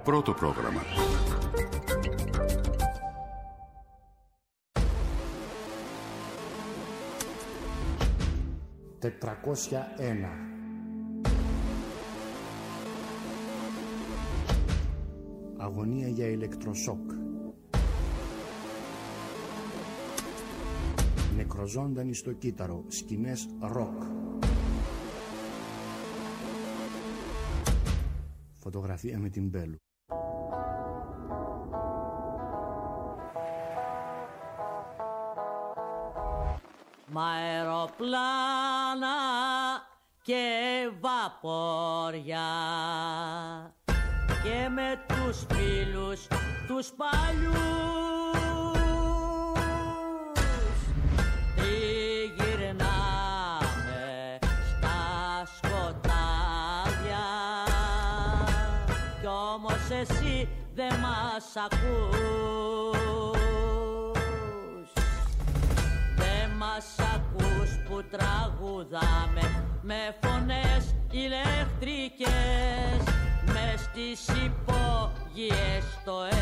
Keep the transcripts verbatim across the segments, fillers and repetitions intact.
Πρώτο πρόγραμμα. τετρακόσια ένα. Αγωνία για ηλεκτροσόκ. Νεκροζώντανοι στο κύτταρο. Σκηνές ροκ. Φωτογραφία με την Μπέλου. Μ' αεροπλάνα και βαπόρια και με τους φίλους τους παλιούς τριγυρνάμε στα σκοτάδια κι όμως εσύ δεν μας ακούς, δεν μας ακούς που τραγουδάμε με φωνές ηλεκτρικές μες στις υπόγειες στοές.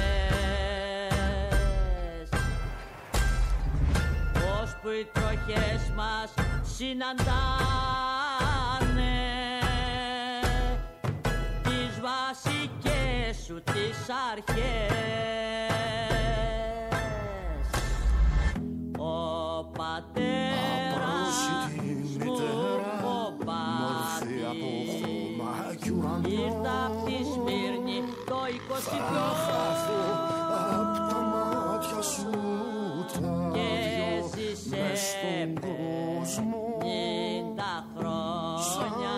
Ως που οι τροχές μας συναντάνε τις βασικές σου τις αρχές. Ο πατέρας μου ο Μπάτης ήρθα απ' τη Σμύρνη το είκοσι δυο και ζήσε πενήντα χρόνια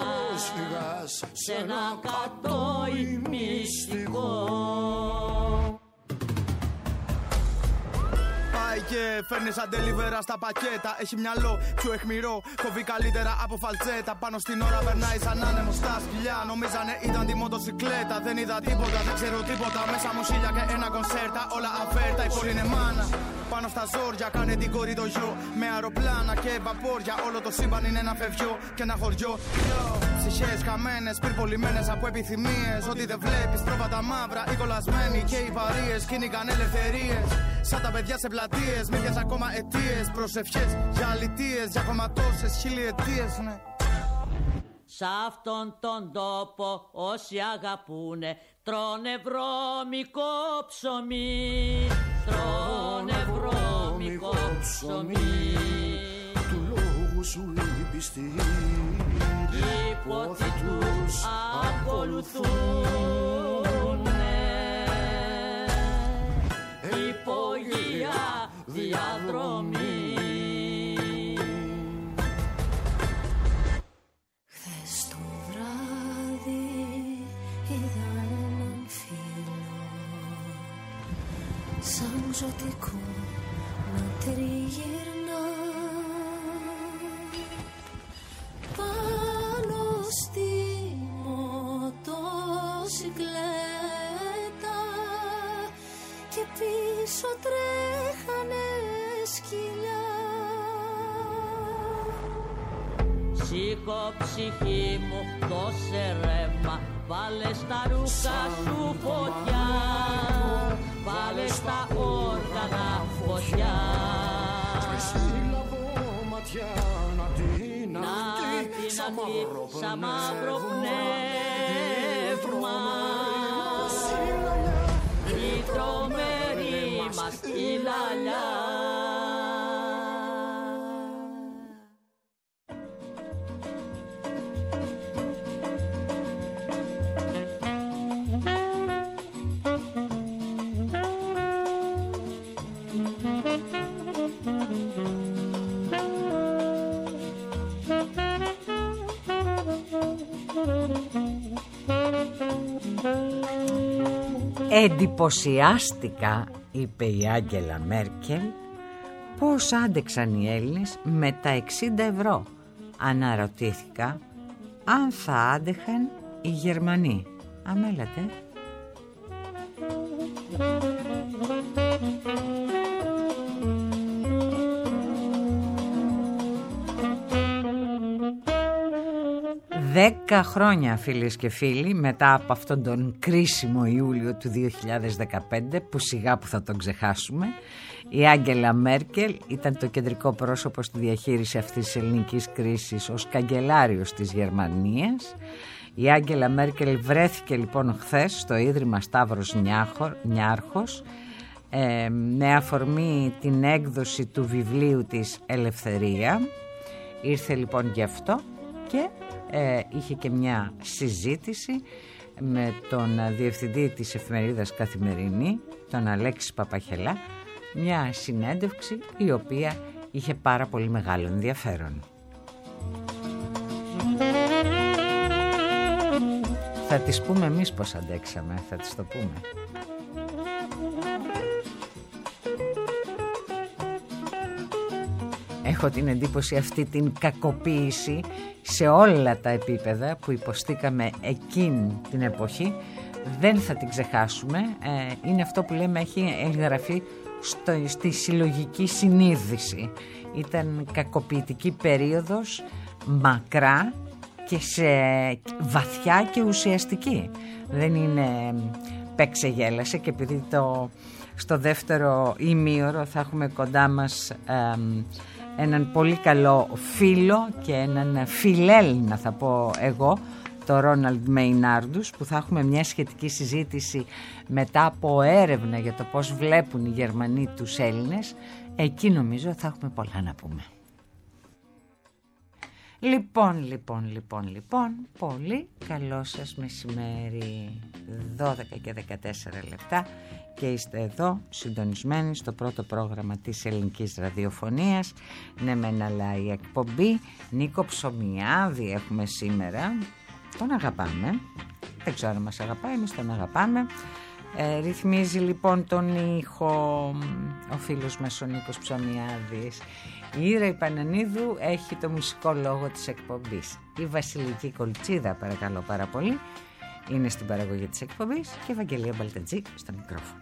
σε ένα κατόι μυστικό. Και φέρνει σαν τελιβέρα στα πακέτα. Έχει μυαλό πιο αιχμηρό, κοβεί καλύτερα από φαλτσέτα. Πάνω στην ώρα περνάει σαν άνεμο στα σκυλιά. Νομίζανε ήταν τη μοτοσυκλέτα. Δεν είδα τίποτα, δεν ξέρω τίποτα. Μέσα μου σίλια και ένα κονσέρτα. Όλα αφέρτα, η πόλη είναι μάνα. Πάνω στα ζόρια κάνε την κόρη το γιο. Με αεροπλάνα και βαπόρια. Όλο το σύμπαν είναι ένα φευγιό και ένα χωριό. Ψυχές χαμένες, πυρπολιμένες από επιθυμίες. Ό,τι δεν βλέπεις, πρόβατα μαύρα. Οι κολλασμένοι και οι βαρίες κυνηγαν ελευθερίες. Σαν τα παιδιά σε πλατείες, μύριας ακόμα αιτίες. Προσευχές για αλητίες, για ακόμα τόσες χιλιετίες, ναι. Σ' αυτόν τον τόπο όσοι αγαπούνε τρώνε βρώμικο ψωμί. Τρώνε βρώμικο ψωμί. Του λόγου σου η πιστή. Οι πόθοι τους ακολουθούνε υπογεία διαδρομή. Χθες το βράδυ είδα έναν φίλο σαν ζωτικό να τριγυρνά πάνω στη μοτοσυκλέτα και πίσω τρέχανε σκυλιά. Σήκω ψυχή μου, δώσε ρεύμα, βάλε στα ρούχα σου φωτιά, βάλε στα όργανα φωτιά. Να την να την σαν μαύρο πνεύμα η τρομερή μας η λαλιά. Εντυπωσιάστηκα, είπε η Άγγελα Μέρκελ, πώς άντεξαν οι Έλληνες με τα εξήντα ευρώ. Αναρωτήθηκα αν θα άντεχαν οι Γερμανοί. Αμέλατε. Δέκα χρόνια, φίλες και φίλοι, μετά από αυτόν τον κρίσιμο Ιούλιο του δύο χιλιάδες δεκαπέντε, που σιγά που θα τον ξεχάσουμε, η Άγγελα Μέρκελ ήταν το κεντρικό πρόσωπο στη διαχείριση αυτής της ελληνικής κρίσης ως καγκελάριος της Γερμανίας. Η Άγγελα Μέρκελ βρέθηκε λοιπόν χθες στο Ίδρυμα Σταύρος Νιάρχος ε, με αφορμή την έκδοση του βιβλίου της Ελευθερία. Ήρθε λοιπόν γι' αυτό και ε, είχε και μια συζήτηση με τον διευθυντή της εφημερίδας Καθημερινή, τον Αλέξη Παπαχελά, μια συνέντευξη η οποία είχε πάρα πολύ μεγάλο ενδιαφέρον. Θα τις πούμε εμείς πως αντέξαμε, θα τις το πούμε. Έχω την εντύπωση αυτή την κακοποίηση σε όλα τα επίπεδα που υποστήκαμε εκείνη την εποχή δεν θα την ξεχάσουμε. Ε, είναι αυτό που λέμε, έχει εγγραφεί στο, στη συλλογική συνείδηση. Ήταν κακοποιητική περίοδος, μακρά και σε βαθιά και ουσιαστική. Δεν είναι παίξε γέλασε, και επειδή το, στο δεύτερο ημίωρο θα έχουμε κοντά μας ε, έναν πολύ καλό φίλο και έναν φιλέλληνα, θα πω εγώ, το Ρόναλντ Μεϊνάρντους, που θα έχουμε μια σχετική συζήτηση μετά από έρευνα για το πώς βλέπουν οι Γερμανοί τους Έλληνες. Εκεί νομίζω θα έχουμε πολλά να πούμε. Λοιπόν, λοιπόν, λοιπόν, λοιπόν, πολύ καλό σας μεσημέρι, δώδεκα και δεκατέσσερα λεπτά, και είστε εδώ συντονισμένοι στο πρώτο πρόγραμμα της ελληνικής ραδιοφωνίας. Ναι μεν, αλλά η εκπομπή Νίκο Ψωμιάδη έχουμε σήμερα. Τον αγαπάμε, δεν ξέρω αν μας αγαπάει, εμείς τον αγαπάμε. Ε, ρυθμίζει λοιπόν τον ήχο ο φίλος μας ο Νίκος Ψωμιάδης. Η Ήρα Πανανίδου έχει το μουσικό λόγο της εκπομπής. Η Βασιλική Κολτσίδα, παρακαλώ πάρα πολύ, είναι στην παραγωγή της εκπομπής, και η Ευαγγελία Μπαλτατζή στο μικρόφωνο.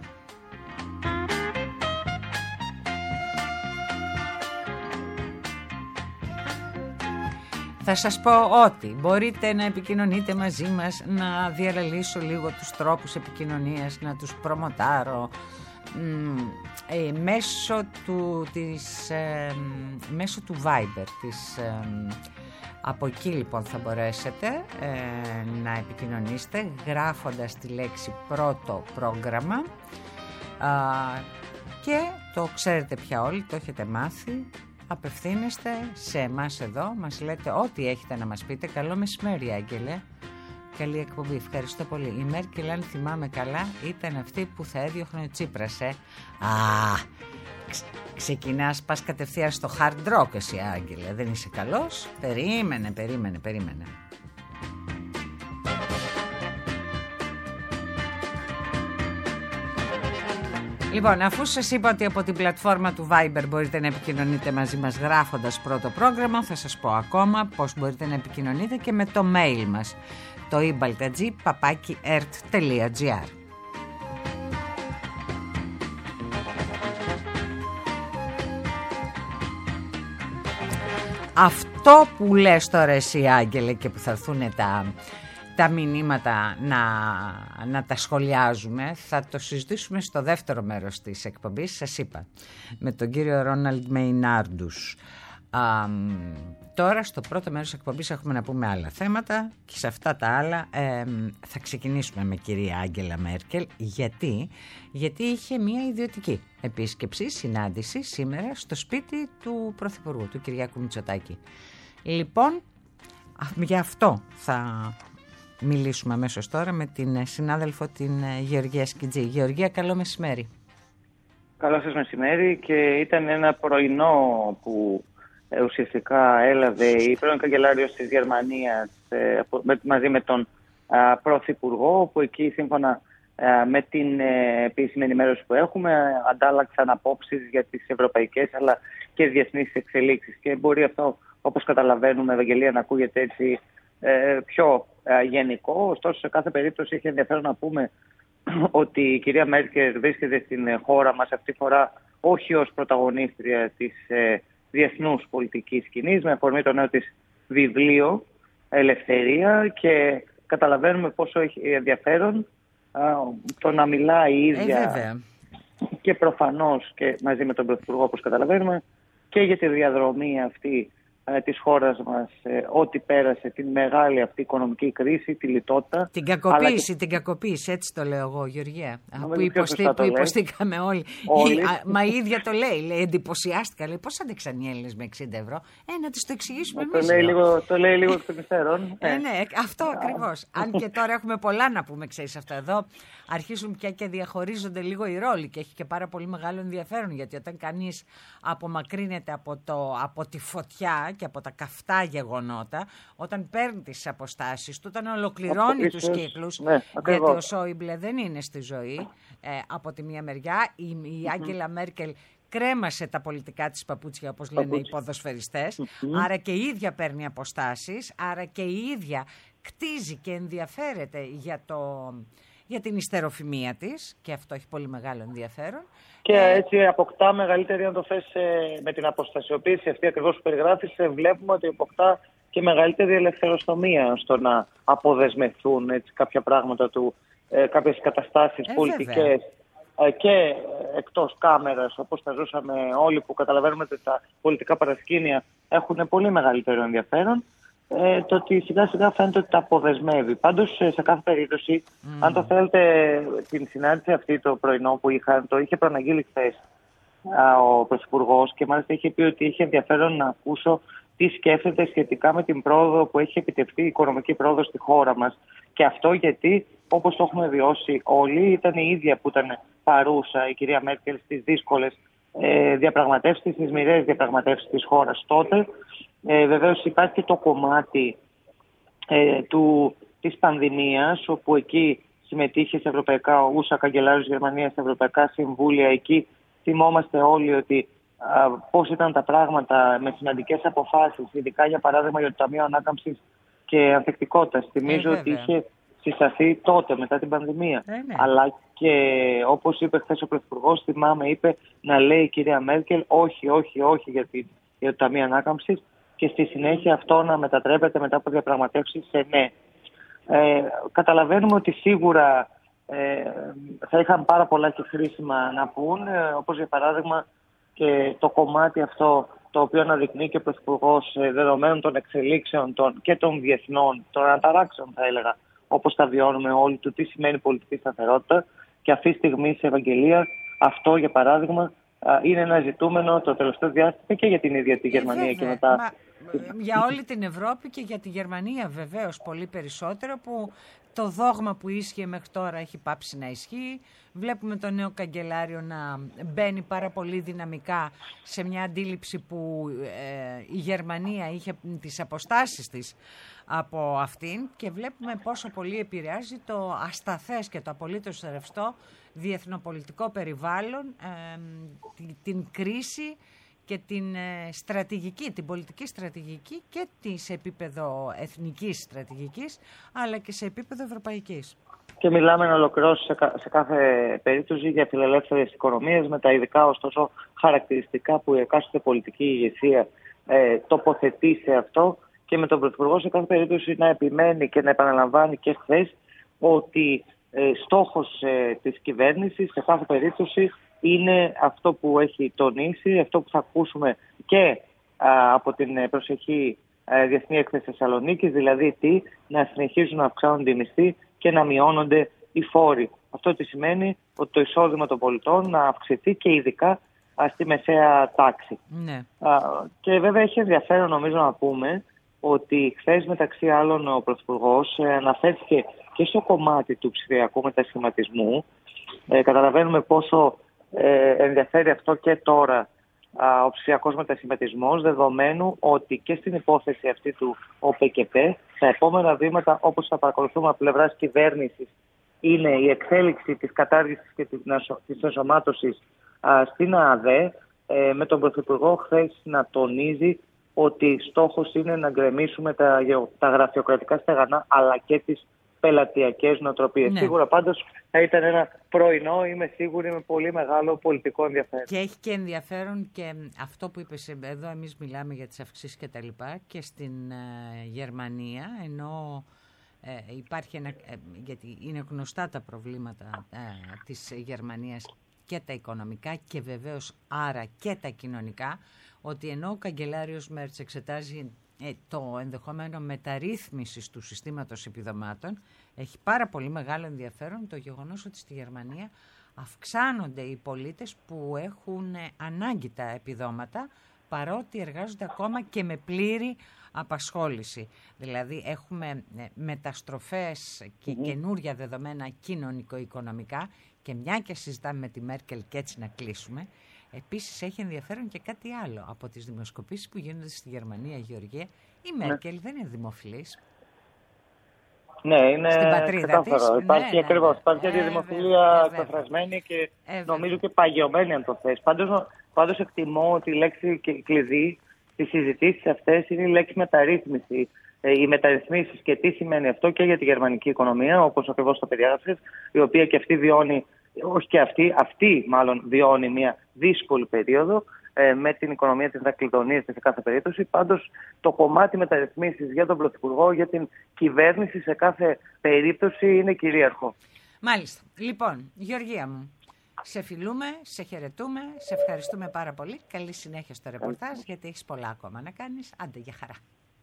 Θα σας πω ότι μπορείτε να επικοινωνείτε μαζί μας, να διαλαλήσω λίγο τους τρόπους επικοινωνίας, να τους προμοτάρω ε, μέσω, του, της, ε, μέσω του Viber της, ε, από εκεί λοιπόν θα μπορέσετε ε, να επικοινωνήσετε γράφοντας τη λέξη πρώτο πρόγραμμα, ε, και το ξέρετε πια όλοι, το έχετε μάθει. Απευθύνεστε σε εμάς εδώ, μας λέτε ό,τι έχετε να μας πείτε. Καλό μεσημέρι, Άγγελε. Καλή εκπομπή, ευχαριστώ πολύ. Η Μέρκελ, αν θυμάμαι καλά, ήταν αυτή που θα έδιωχνε ο Τσίπρας, ε. Α, ξε, ξεκινάς, πας κατευθείαν στο hard rock εσύ, Άγγελε. Δεν είσαι καλός? Περίμενε, περίμενε, περίμενε. Λοιπόν, αφού σας είπα ότι από την πλατφόρμα του Viber μπορείτε να επικοινωνείτε μαζί μας γράφοντας πρώτο πρόγραμμα, θα σας πω ακόμα πώς μπορείτε να επικοινωνείτε και με το mail μας, το ibaltadji παπάκι ερτ τελεία τζι άρ. Αυτό που λες τώρα εσύ, Άγγελε, και που θα έρθουν τα... τα μηνύματα να, να τα σχολιάζουμε, θα το συζητήσουμε στο δεύτερο μέρος της εκπομπής, σας είπα, με τον κύριο Ρόναλντ Μεϊνάρντους. Α, τώρα στο πρώτο μέρος της εκπομπής έχουμε να πούμε άλλα θέματα, και σε αυτά τα άλλα ε, θα ξεκινήσουμε με κυρία Άγγελα Μέρκελ. Γιατί? Γιατί είχε μια ιδιωτική επίσκεψη, συνάντηση σήμερα στο σπίτι του Πρωθυπουργού, του Κυριάκου Μητσοτάκη. Λοιπόν, γι' αυτό θα μιλήσουμε αμέσως τώρα με την συνάδελφο την Γεωργία Σκιτζή. Γεωργία, καλό μεσημέρι. Καλό σας μεσημέρι, και ήταν ένα πρωινό που ε, ουσιαστικά έλαβε η πρώην καγκελάριος της Γερμανίας ε, με, μαζί με τον ε, Πρωθυπουργό, που εκεί σύμφωνα ε, με την ε, επίσημη ενημέρωση που έχουμε αντάλλαξαν απόψεις για τις ευρωπαϊκές αλλά και διεθνείς εξελίξεις, και μπορεί αυτό, όπως καταλαβαίνουμε, Ευαγγελία, να ακούγεται έτσι ε, πιο ε, γενικό. Ωστόσο, σε κάθε περίπτωση έχει ενδιαφέρον να πούμε ότι η κυρία Μέρκελ βρίσκεται στην χώρα μας αυτή τη φορά όχι ως πρωταγωνίστρια της ε, διεθνούς πολιτικής σκηνής, με αφορμή το νέο της βιβλίο, ελευθερία και καταλαβαίνουμε πόσο έχει ενδιαφέρον α, το να μιλάει η ίδια ε, και προφανώς και μαζί με τον Πρωθυπουργό, όπως καταλαβαίνουμε, και για τη διαδρομή αυτή ε, της χώρας μας, ε, ό,τι πέρασε την μεγάλη αυτή οικονομική κρίση, τη λιτότητα. Την κακοποίηση, και... την κακοποίηση, έτσι το λέω εγώ, Γεωργία. Νομίζω που, υποστή, που υποστήκαμε όλοι. όλοι. Η, α, μα η ίδια το λέει, λέει, εντυπωσιάστηκα, λέει, πώς άντεξαν οι Έλληνες με εξήντα ευρώ. Ε, να τους το εξηγήσουμε το εμείς. Λέει λίγο, το λέει λίγο εκ των υστέρων. Ε, ναι, αυτό ακριβώς. Αν και τώρα έχουμε πολλά να πούμε, ξέρεις αυτό εδώ, αρχίζουν πια και διαχωρίζονται λίγο οι ρόλοι και έχει και πάρα πολύ μεγάλο ενδιαφέρον, γιατί όταν κανείς απομακρύνεται από, το, από τη φωτιά και από τα καυτά γεγονότα, όταν παίρνει τις αποστάσεις του, όταν ολοκληρώνει από, τους ίσως, κύκλους, ναι, γιατί ο Σόιμπλε δεν είναι στη ζωή, ε, από τη μία μεριά, η, η Άγγελα Μέρκελ κρέμασε τα πολιτικά της παπούτσια, όπως λένε Παπούτσι. οι ποδοσφαιριστές, Mm-hmm. άρα και η ίδια παίρνει αποστάσεις, άρα και η ίδια κτίζει και ενδιαφέρεται για, το, για την ιστεροφημία της, και αυτό έχει πολύ μεγάλο ενδιαφέρον. Και ε, έτσι αποκτά μεγαλύτερη, αν το θες, ε, με την αποστασιοποίηση αυτή ακριβώς που περιγράφεις, ε, βλέπουμε ότι αποκτά και μεγαλύτερη ελευθεροστομία στο να αποδεσμευθούν έτσι, κάποια πράγματα του, ε, κάποιες καταστάσεις ε, πολιτικές ε, και εκτός κάμερας, όπως τα ζούσαμε όλοι, που καταλαβαίνουμε ότι τα πολιτικά παρασκήνια έχουν πολύ μεγαλύτερο ενδιαφέρον. Ε, το ότι σιγά σιγά φαίνεται ότι τα αποδεσμεύει. Πάντως, σε κάθε περίπτωση, mm. αν το θέλετε, την συνάντηση αυτή το πρωινό που είχαν, το είχε προαναγγείλει χθες ο Πρωθυπουργός και μάλιστα είχε πει ότι είχε ενδιαφέρον να ακούσω τι σκέφτεται σχετικά με την πρόοδο που έχει επιτευχθεί, η οικονομική πρόοδο στη χώρα μας. Και αυτό γιατί, όπως το έχουμε βιώσει όλοι, ήταν η ίδια που ήταν παρούσα η κυρία Μέρκελ στις δύσκολες ε, διαπραγματεύσεις, στις μοιραίες διαπραγματεύσεις της χώρας τότε. Ε, βεβαίως υπάρχει και το κομμάτι ε, του, της πανδημίας, όπου εκεί συμμετείχε σε ευρωπαϊκά, ο Ούσα Καγκελάριος Γερμανίας, σε ευρωπαϊκά συμβούλια. Εκεί θυμόμαστε όλοι ότι α, πώς ήταν τα πράγματα με σημαντικές αποφάσεις, ειδικά για παράδειγμα για το Ταμείο Ανάκαμψης και Ανθεκτικότητας. Θυμίζω ε, ότι είχε συσταθεί τότε μετά την πανδημία. Ε, ναι. Αλλά και όπως είπε χθες ο Πρωθυπουργός, θυμάμαι, είπε να λέει η κυρία Μέρκελ όχι, όχι, όχι για, τη, για το Ταμείο Ανάκαμψης, και στη συνέχεια αυτό να μετατρέπεται μετά από διαπραγματεύσεις σε ναι. Ε, καταλαβαίνουμε ότι σίγουρα ε, θα είχαν πάρα πολλά και χρήσιμα να πούν, ε, όπως για παράδειγμα και το κομμάτι αυτό το οποίο αναδεικνύει και ο Πρωθυπουργός ε, δεδομένων των εξελίξεων των, και των διεθνών, των αναταράξεων θα έλεγα, όπως τα βιώνουμε όλοι, του τι σημαίνει πολιτική σταθερότητα, και αυτή τη στιγμή σε Ευαγγελία αυτό για παράδειγμα είναι ένα ζητούμενο το τελευταίο διάστημα και για την ίδια τη Γερμανία ε, και μετά. Μα, για όλη την Ευρώπη και για τη Γερμανία βεβαίως πολύ περισσότερο, που το δόγμα που ίσχυε μέχρι τώρα έχει πάψει να ισχύει. Βλέπουμε τον νέο καγκελάριο να μπαίνει πάρα πολύ δυναμικά σε μια αντίληψη που ε, η Γερμανία είχε τις αποστάσεις της από αυτήν, και βλέπουμε πόσο πολύ επηρεάζει το ασταθές και το απολύτως ρευστό διεθνοπολιτικό περιβάλλον, ε, την, την κρίση και την ε, στρατηγική, την πολιτική στρατηγική και τη σε επίπεδο εθνικής στρατηγικής, αλλά και σε επίπεδο ευρωπαϊκής. Και μιλάμε να ολοκληρώσει σε, κα, σε κάθε περίπτωση για φιλελεύθερες οικονομίες, με τα ειδικά ωστόσο χαρακτηριστικά που η εκάστοτε πολιτική ηγεσία ε, τοποθετεί σε αυτό, και με τον Πρωθυπουργό σε κάθε περίπτωση να επιμένει και να επαναλαμβάνει και χθες ότι ε, στόχος ε, της κυβέρνησης σε κάθε περίπτωση είναι αυτό που έχει τονίσει, αυτό που θα ακούσουμε και α, από την προσεχή α, Διεθνή Έκθεση Θεσσαλονίκης, δηλαδή τι, να συνεχίζουν να αυξάνονται οι μισθοί και να μειώνονται οι φόροι. Αυτό τι σημαίνει? Ότι το εισόδημα των πολιτών να αυξηθεί και ειδικά α, στη μεσαία τάξη. Ναι. Α, και βέβαια έχει ενδιαφέρον νομίζω να πούμε ότι χθες μεταξύ άλλων ο Πρωθυπουργός ε, αναφέρθηκε και στο κομμάτι του ψηφιακού μετασχηματισμού. Ε, καταλαβαίνουμε πόσο ε, ενδιαφέρει αυτό και τώρα α, ο ψηφιακός μετασχηματισμός, δεδομένου ότι και στην υπόθεση αυτή του ΟΠΕΚΕΠΕ τα επόμενα βήματα, όπως θα παρακολουθούμε από πλευράς κυβέρνησης, είναι η εξέλιξη της κατάργησης και της ενσωμάτωσης στην ΑΑΔΕ, ε, με τον Πρωθυπουργό χθες να τονίζει ότι στόχος είναι να γκρεμίσουμε τα, τα γραφειοκρατικά στεγανά αλλά και τις πελατειακές νοοτροπίες. Ναι. Σίγουρα πάντως θα ήταν ένα πρωινό, είμαι σίγουρη, με πολύ μεγάλο πολιτικό ενδιαφέρον. Και έχει και ενδιαφέρον και αυτό που είπες, εδώ εμείς μιλάμε για τις αυξήσεις και τα λοιπά, και στην ε, Γερμανία, ενώ ε, υπάρχει ένα, ε, γιατί είναι γνωστά τα προβλήματα ε, της Γερμανίας και τα οικονομικά και βεβαίως άρα και τα κοινωνικά, ότι ενώ ο καγκελάριος Μέρτς εξετάζει ε, το ενδεχόμενο μεταρρύθμισης του συστήματος επιδομάτων, έχει πάρα πολύ μεγάλο ενδιαφέρον το γεγονός ότι στη Γερμανία αυξάνονται οι πολίτες που έχουν ε, ανάγκη τα επιδόματα, παρότι εργάζονται ακόμα και με πλήρη απασχόληση. Δηλαδή έχουμε ε, μεταστροφές και mm-hmm. καινούρια δεδομένα κοινωνικο-οικονομικά, και μια και συζητάμε με τη Μέρκελ και έτσι να κλείσουμε. Επίσης έχει ενδιαφέρον και κάτι άλλο. Από τις δημοσκοπήσεις που γίνονται στη Γερμανία, Γεωργία, η Μέρκελ ναι. δεν είναι δημοφιλής. Ναι, είναι ξεκάθαρο. Υπάρχει ναι, ακριβώς. Ναι, υπάρχει ναι, τη δημοφιλία ε, εκφρασμένη και ε, νομίζω και παγιωμένη αν το θες. Πάντως, πάντως εκτιμώ ότι η λέξη κλειδί στις συζητήσεις αυτές είναι η λέξη μεταρρύθμιση. Οι μεταρρυθμίσεις και τι σημαίνει αυτό και για τη γερμανική οικονομία, όπως ακριβώς το περιέγραψες, η οποία και αυτή βιώνει, όχι και αυτή, αυτή μάλλον βιώνει μια δύσκολη περίοδο ε, με την οικονομία της να κλειδονίζεται σε κάθε περίπτωση. Πάντως το κομμάτι μεταρρυθμίσεις για τον Πρωθυπουργό, για την κυβέρνηση σε κάθε περίπτωση είναι κυρίαρχο. Μάλιστα. Λοιπόν, Γεωργία μου, σε φιλούμε, σε χαιρετούμε, σε ευχαριστούμε πάρα πολύ. Καλή συνέχεια στο ρεπορτάζ, γιατί έχεις πολλά ακόμα να κάνεις. Άντε, για χαρά.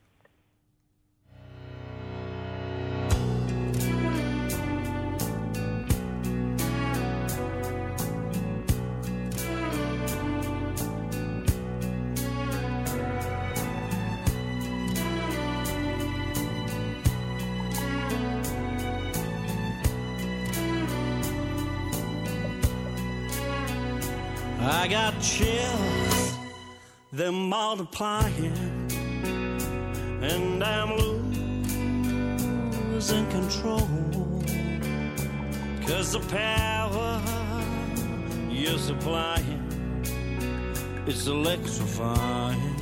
I got chills, they're multiplying, and I'm losing control, 'cause the power you're supplying, it's electrifying.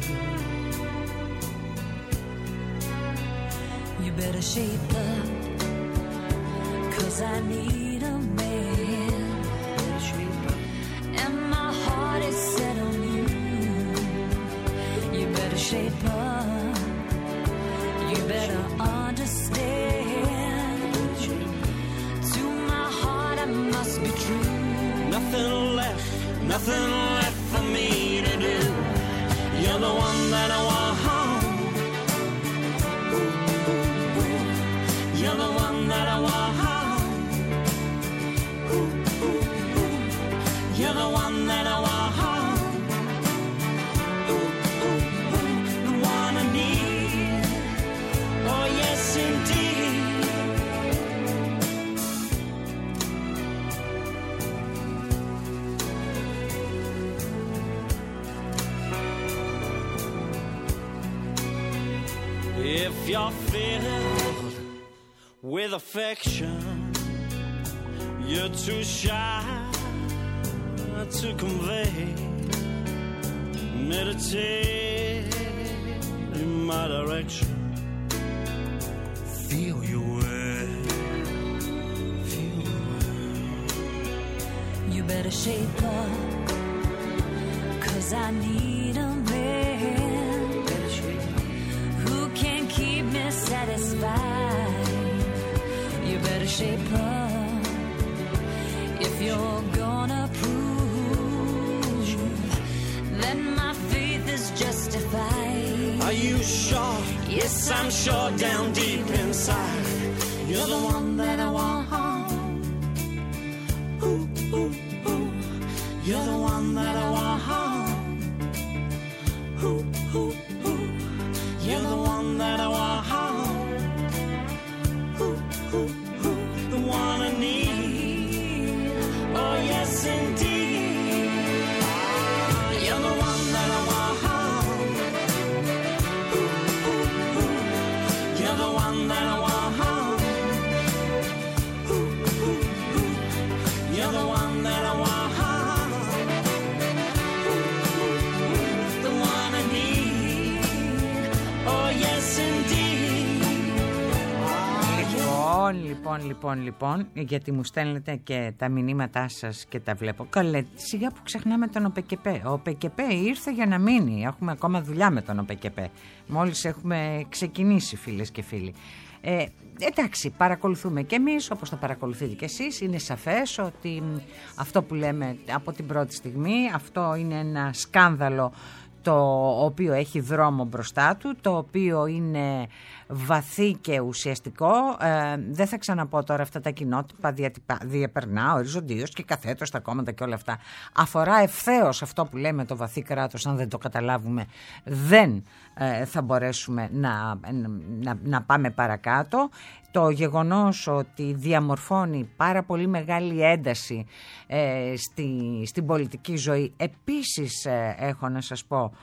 You better shape up, 'cause I need a man. Better shape up. And my heart is set on you. You better shape up. You better understand. To my heart I must be true. Nothing left, nothing left for me to do. You're the one that I want home. You're the one that I want home. You're the one that I want home. The one I need. Oh yes indeed. If you're filled with affection, you're too shy to convey. Meditate in my direction. Feel your way. Feel your way. You better shape up, 'cause I need a man who can keep me satisfied. You better shape up if you're gonna prove that my faith is justified. Are you sure? Yes, I'm sure down deep inside. You're the one that I want home. Ooh, ooh, ooh. You're the one that I want home. Ooh, ooh, ooh. You're the one that I want home. Ooh, ooh, ooh. The one I need. Oh yes indeed. You're the one that I want home. Ooh, ooh, ooh. You're the one that I want home. Ooh, ooh, ooh. You're the one that I want home. Ooh, ooh, ooh. The one I need. Oh yes indeed. Λοιπόν, λοιπόν, λοιπόν, γιατί μου στέλνετε και τα μηνύματά σας και τα βλέπω. Καλέ, σιγά που ξεχνάμε τον ΟΠΕΚΕΠΕ. Ο ΟΠΕΚΕΠΕ ήρθε για να μείνει. Έχουμε ακόμα δουλειά με τον ΟΠΕΚΕΠΕ. Μόλις έχουμε ξεκινήσει, φίλες και φίλοι. Ε, εντάξει, παρακολουθούμε και εμείς, όπως το παρακολουθείτε και εσείς. Είναι σαφές ότι αυτό που λέμε από την πρώτη στιγμή, αυτό είναι ένα σκάνδαλο το οποίο έχει δρόμο μπροστά του, το οποίο είναι βαθύ και ουσιαστικό. Ε, δεν θα ξαναπώ τώρα αυτά τα κοινότυπα διαπερνά οριζοντίως και καθέτως τα κόμματα και όλα αυτά. Αφορά ευθέως αυτό που λέμε το βαθύ κράτος. Αν δεν το καταλάβουμε, δεν ε, θα μπορέσουμε να, να, να πάμε παρακάτω. Το γεγονός ότι διαμορφώνει πάρα πολύ μεγάλη ένταση ε, στη, στην πολιτική ζωή. Επίσης ε, έχω να σας πω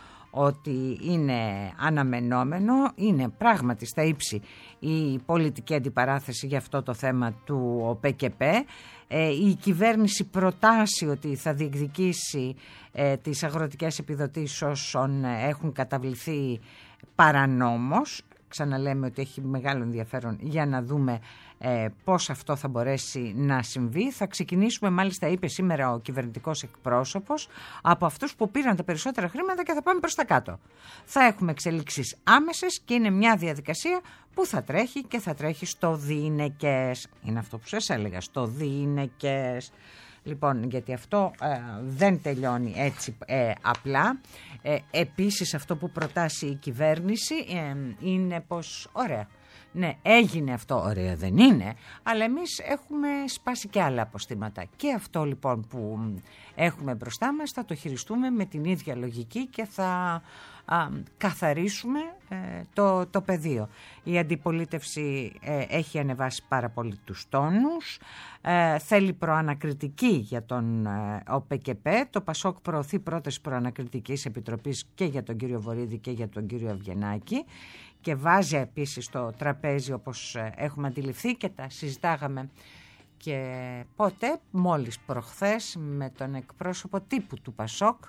ότι είναι αναμενόμενο, είναι πράγματι στα ύψη η πολιτική αντιπαράθεση για αυτό το θέμα του ΟΠΕΚΕΠΕ. Ε, η κυβέρνηση προτάσει ότι θα διεκδικήσει ε, τις αγροτικές επιδοτήσεις όσων έχουν καταβληθεί παρανόμως. Ξαναλέμε ότι έχει μεγάλο ενδιαφέρον για να δούμε ε, πώς αυτό θα μπορέσει να συμβεί. Θα ξεκινήσουμε, μάλιστα είπε σήμερα ο κυβερνητικός εκπρόσωπος, από αυτούς που πήραν τα περισσότερα χρήματα και θα πάμε προς τα κάτω. Θα έχουμε εξελίξεις άμεσες και είναι μια διαδικασία που θα τρέχει και θα τρέχει στο διηνεκές. Είναι αυτό που σας έλεγα, στο διηνεκές. Λοιπόν, γιατί αυτό ε, δεν τελειώνει έτσι ε, απλά. Ε, επίσης αυτό που προτάσει η κυβέρνηση ε, είναι πως, ωραία, ναι, έγινε αυτό, ωραία δεν είναι, αλλά εμείς έχουμε σπάσει και άλλα αποστήματα. Και αυτό λοιπόν που έχουμε μπροστά μας θα το χειριστούμε με την ίδια λογική και θα α, καθαρίσουμε ε, το, το πεδίο. Η αντιπολίτευση ε, έχει ανεβάσει πάρα πολύ τους τόνους, ε, θέλει προανακριτική για τον ε, ΟΠΕΚΕΠΕ. Το ΠΑΣΟΚ προωθεί πρόταση προανακριτικής επιτροπής και για τον κύριο Βορίδη και για τον κύριο Αυγενάκη και βάζει επίσης στο τραπέζι, όπως έχουμε αντιληφθεί και τα συζητάγαμε και πότε, μόλις προχθές, με τον εκπρόσωπο τύπου του ΠΑΣΟΚ,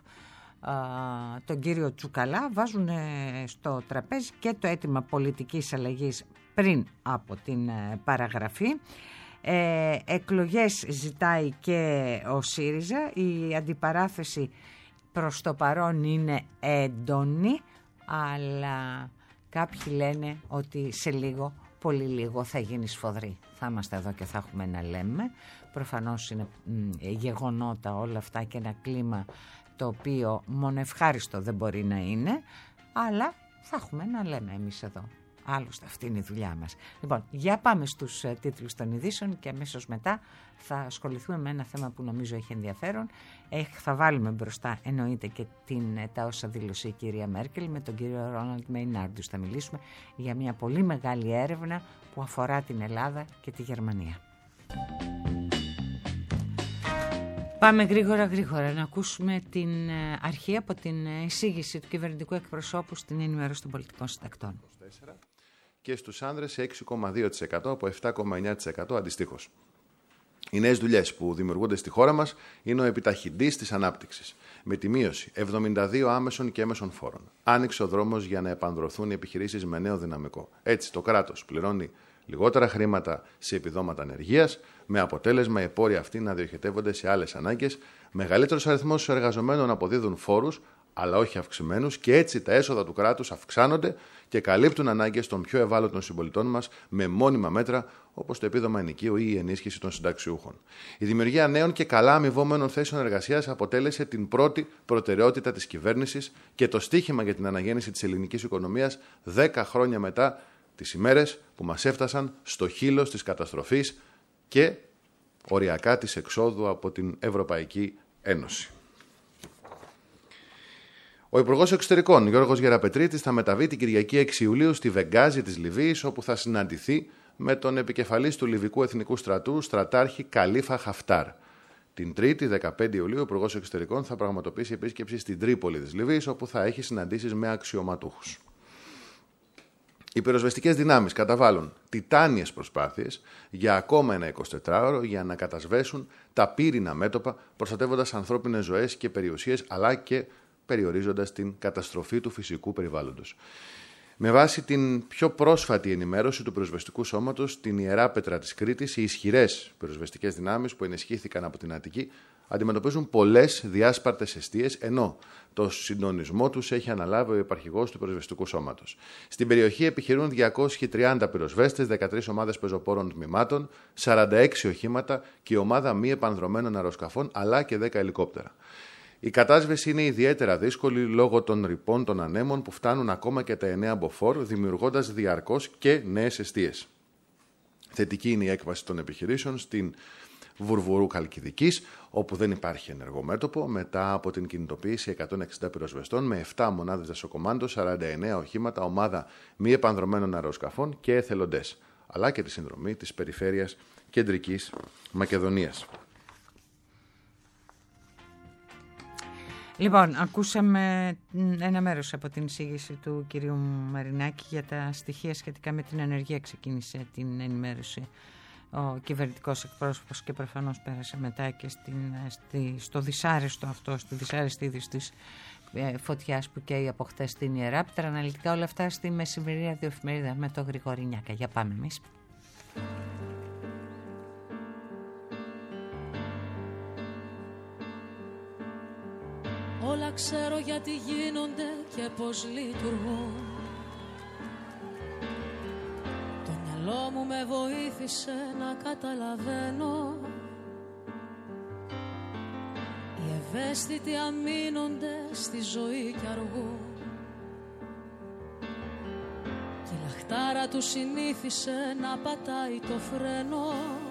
τον κύριο Τσουκαλά, βάζουν στο τραπέζι και το αίτημα πολιτικής αλλαγής πριν από την παραγραφή. Ε, εκλογές ζητάει και ο ΣΥΡΙΖΑ. Η αντιπαράθεση προς το παρόν είναι έντονη, αλλά κάποιοι λένε ότι σε λίγο, πολύ λίγο θα γίνει σφοδρή. Θα είμαστε εδώ και θα έχουμε να λέμε. Προφανώς είναι μ, γεγονότα όλα αυτά και ένα κλίμα το οποίο μόνο ευχάριστο δεν μπορεί να είναι, αλλά θα έχουμε να λέμε εμείς εδώ. Άλλωστε αυτή είναι η δουλειά μας. Λοιπόν, για πάμε στους uh, τίτλους των ειδήσεων και αμέσως μετά θα ασχοληθούμε με ένα θέμα που νομίζω έχει ενδιαφέρον. Ε, θα βάλουμε μπροστά, εννοείται, και την, τα όσα δήλωσε η κυρία Μέρκελ με τον κύριο Ρόναλντ Μεϊνάρντους. Θα μιλήσουμε για μια πολύ μεγάλη έρευνα που αφορά την Ελλάδα και τη Γερμανία. Πάμε γρήγορα γρήγορα να ακούσουμε την αρχή από την εισήγηση του κυβερνητικού εκπροσώπου στην ενημέρωση των πολιτικών συντακτών. Και στους άνδρες σε έξι κόμμα δύο τοις εκατό από επτά κόμμα εννιά τοις εκατό αντιστοίχως. Οι νέες δουλειές που δημιουργούνται στη χώρα μας είναι ο επιταχυντής της ανάπτυξης. Με τη μείωση εβδομήντα δύο άμεσων και έμεσων φόρων. Άνοιξε ο δρόμος για να επανδρωθούν οι επιχειρήσεις με νέο δυναμικό. Έτσι, το κράτος πληρώνει λιγότερα χρήματα σε επιδόματα ανεργίας, με αποτέλεσμα οι πόροι αυτοί να διοχετεύονται σε άλλες ανάγκες, μεγαλύτερος αριθμός εργαζομένων να αποδίδουν φόρους, αλλά όχι αυξημένους, και έτσι τα έσοδα του κράτους αυξάνονται και καλύπτουν ανάγκες των πιο ευάλωτων συμπολιτών μας με μόνιμα μέτρα όπως το επίδομα ενοικίου ή η ενίσχυση των συνταξιούχων. Η δημιουργία νέων και καλά αμοιβόμενων θέσεων εργασίας αποτέλεσε την πρώτη προτεραιότητα της κυβέρνησης και το στίχημα για την αναγέννηση της ελληνικής οικονομίας δέκα χρόνια μετά τις ημέρες που μας έφτασαν στο χείλος της καταστροφής και οριακά της εξόδου από την Ευρωπαϊκή Ένωση. Ο Υπουργός Εξωτερικών Γιώργος Γεραπετρίτης θα μεταβεί την Κυριακή έξι Ιουλίου στη Βεγγάζη της Λιβύης, όπου θα συναντηθεί με τον επικεφαλής του Λιβικού Εθνικού Στρατού, στρατάρχη Καλίφα Χαφτάρ. Την Τρίτη, δεκαπέντε Ιουλίου, ο Υπουργός Εξωτερικών θα πραγματοποιήσει επίσκεψη στην Τρίπολη της Λιβύης, όπου θα έχει συναντήσεις με αξιωματούχους. Οι πυροσβεστικές δυνάμεις καταβάλουν τιτάνιες προσπάθειες για ακόμα ένα εικοσιτετράωρο για να κατασβέσουν τα πύρινα μέτωπα, προστατεύοντας ανθρώπινες ζωές και περιουσίες, αλλά και περιορίζοντας την καταστροφή του φυσικού περιβάλλοντος. Με βάση την πιο πρόσφατη ενημέρωση του πυροσβεστικού σώματος στην Ιερά Πέτρα της Κρήτης, οι ισχυρές πυροσβεστικές δυνάμεις που ενισχύθηκαν από την Αττική αντιμετωπίζουν πολλές διάσπαρτες εστίες, ενώ το συντονισμό τους έχει αναλάβει ο επαρχηγός του πυροσβεστικού σώματος. Στην περιοχή επιχειρούν διακόσιοι τριάντα πυροσβέστες, δεκατρείς ομάδες πεζοπόρων τμήματων, σαράντα έξι οχήματα και ομάδα μη επανδρωμένων αεροσκαφών, αλλά και δέκα ελικόπτερα. Η κατάσβεση είναι ιδιαίτερα δύσκολη λόγω των ρηπών των ανέμων που φτάνουν ακόμα και τα εννέα μποφόρ, δημιουργώντας διαρκώς και νέες εστίες. Θετική είναι η έκβαση των επιχειρήσεων στην Βουρβουρού Χαλκιδικής, όπου δεν υπάρχει ενεργό μέτωπο, μετά από την κινητοποίηση εκατόν εξήντα πυροσβεστών με επτά μονάδες δασοκομάντο, σαράντα εννέα οχήματα, ομάδα μη επανδρωμένων αεροσκαφών και εθελοντές, αλλά και τη συνδρομή της Περιφέρειας Κεντρικής Μακεδονίας. Λοιπόν, ακούσαμε ένα μέρος από την εισήγηση του κυρίου Μαρινάκη για τα στοιχεία σχετικά με την ανεργία. Ξεκίνησε την ενημέρωση ο κυβερνητικός εκπρόσωπος και προφανώς πέρασε μετά και στην, στη, στο δυσάρεστο αυτό, στη δυσάρεστη είδηση της ε, φωτιάς που καίει από χτες στην Ιερά Πέτρα. Αναλυτικά όλα αυτά στη μεσημερινή ραδιοεφημερίδα με τον Γρηγόρη Νιάκα. Για πάμε εμείς. Όλα ξέρω γιατί γίνονται και πώς λειτουργούν. Το μυαλό μου με βοήθησε να καταλαβαίνω. Οι ευαίσθητοι αμήνονται στη ζωή κι αργούν. Και η λαχτάρα του συνήθισε να πατάει το φρένο.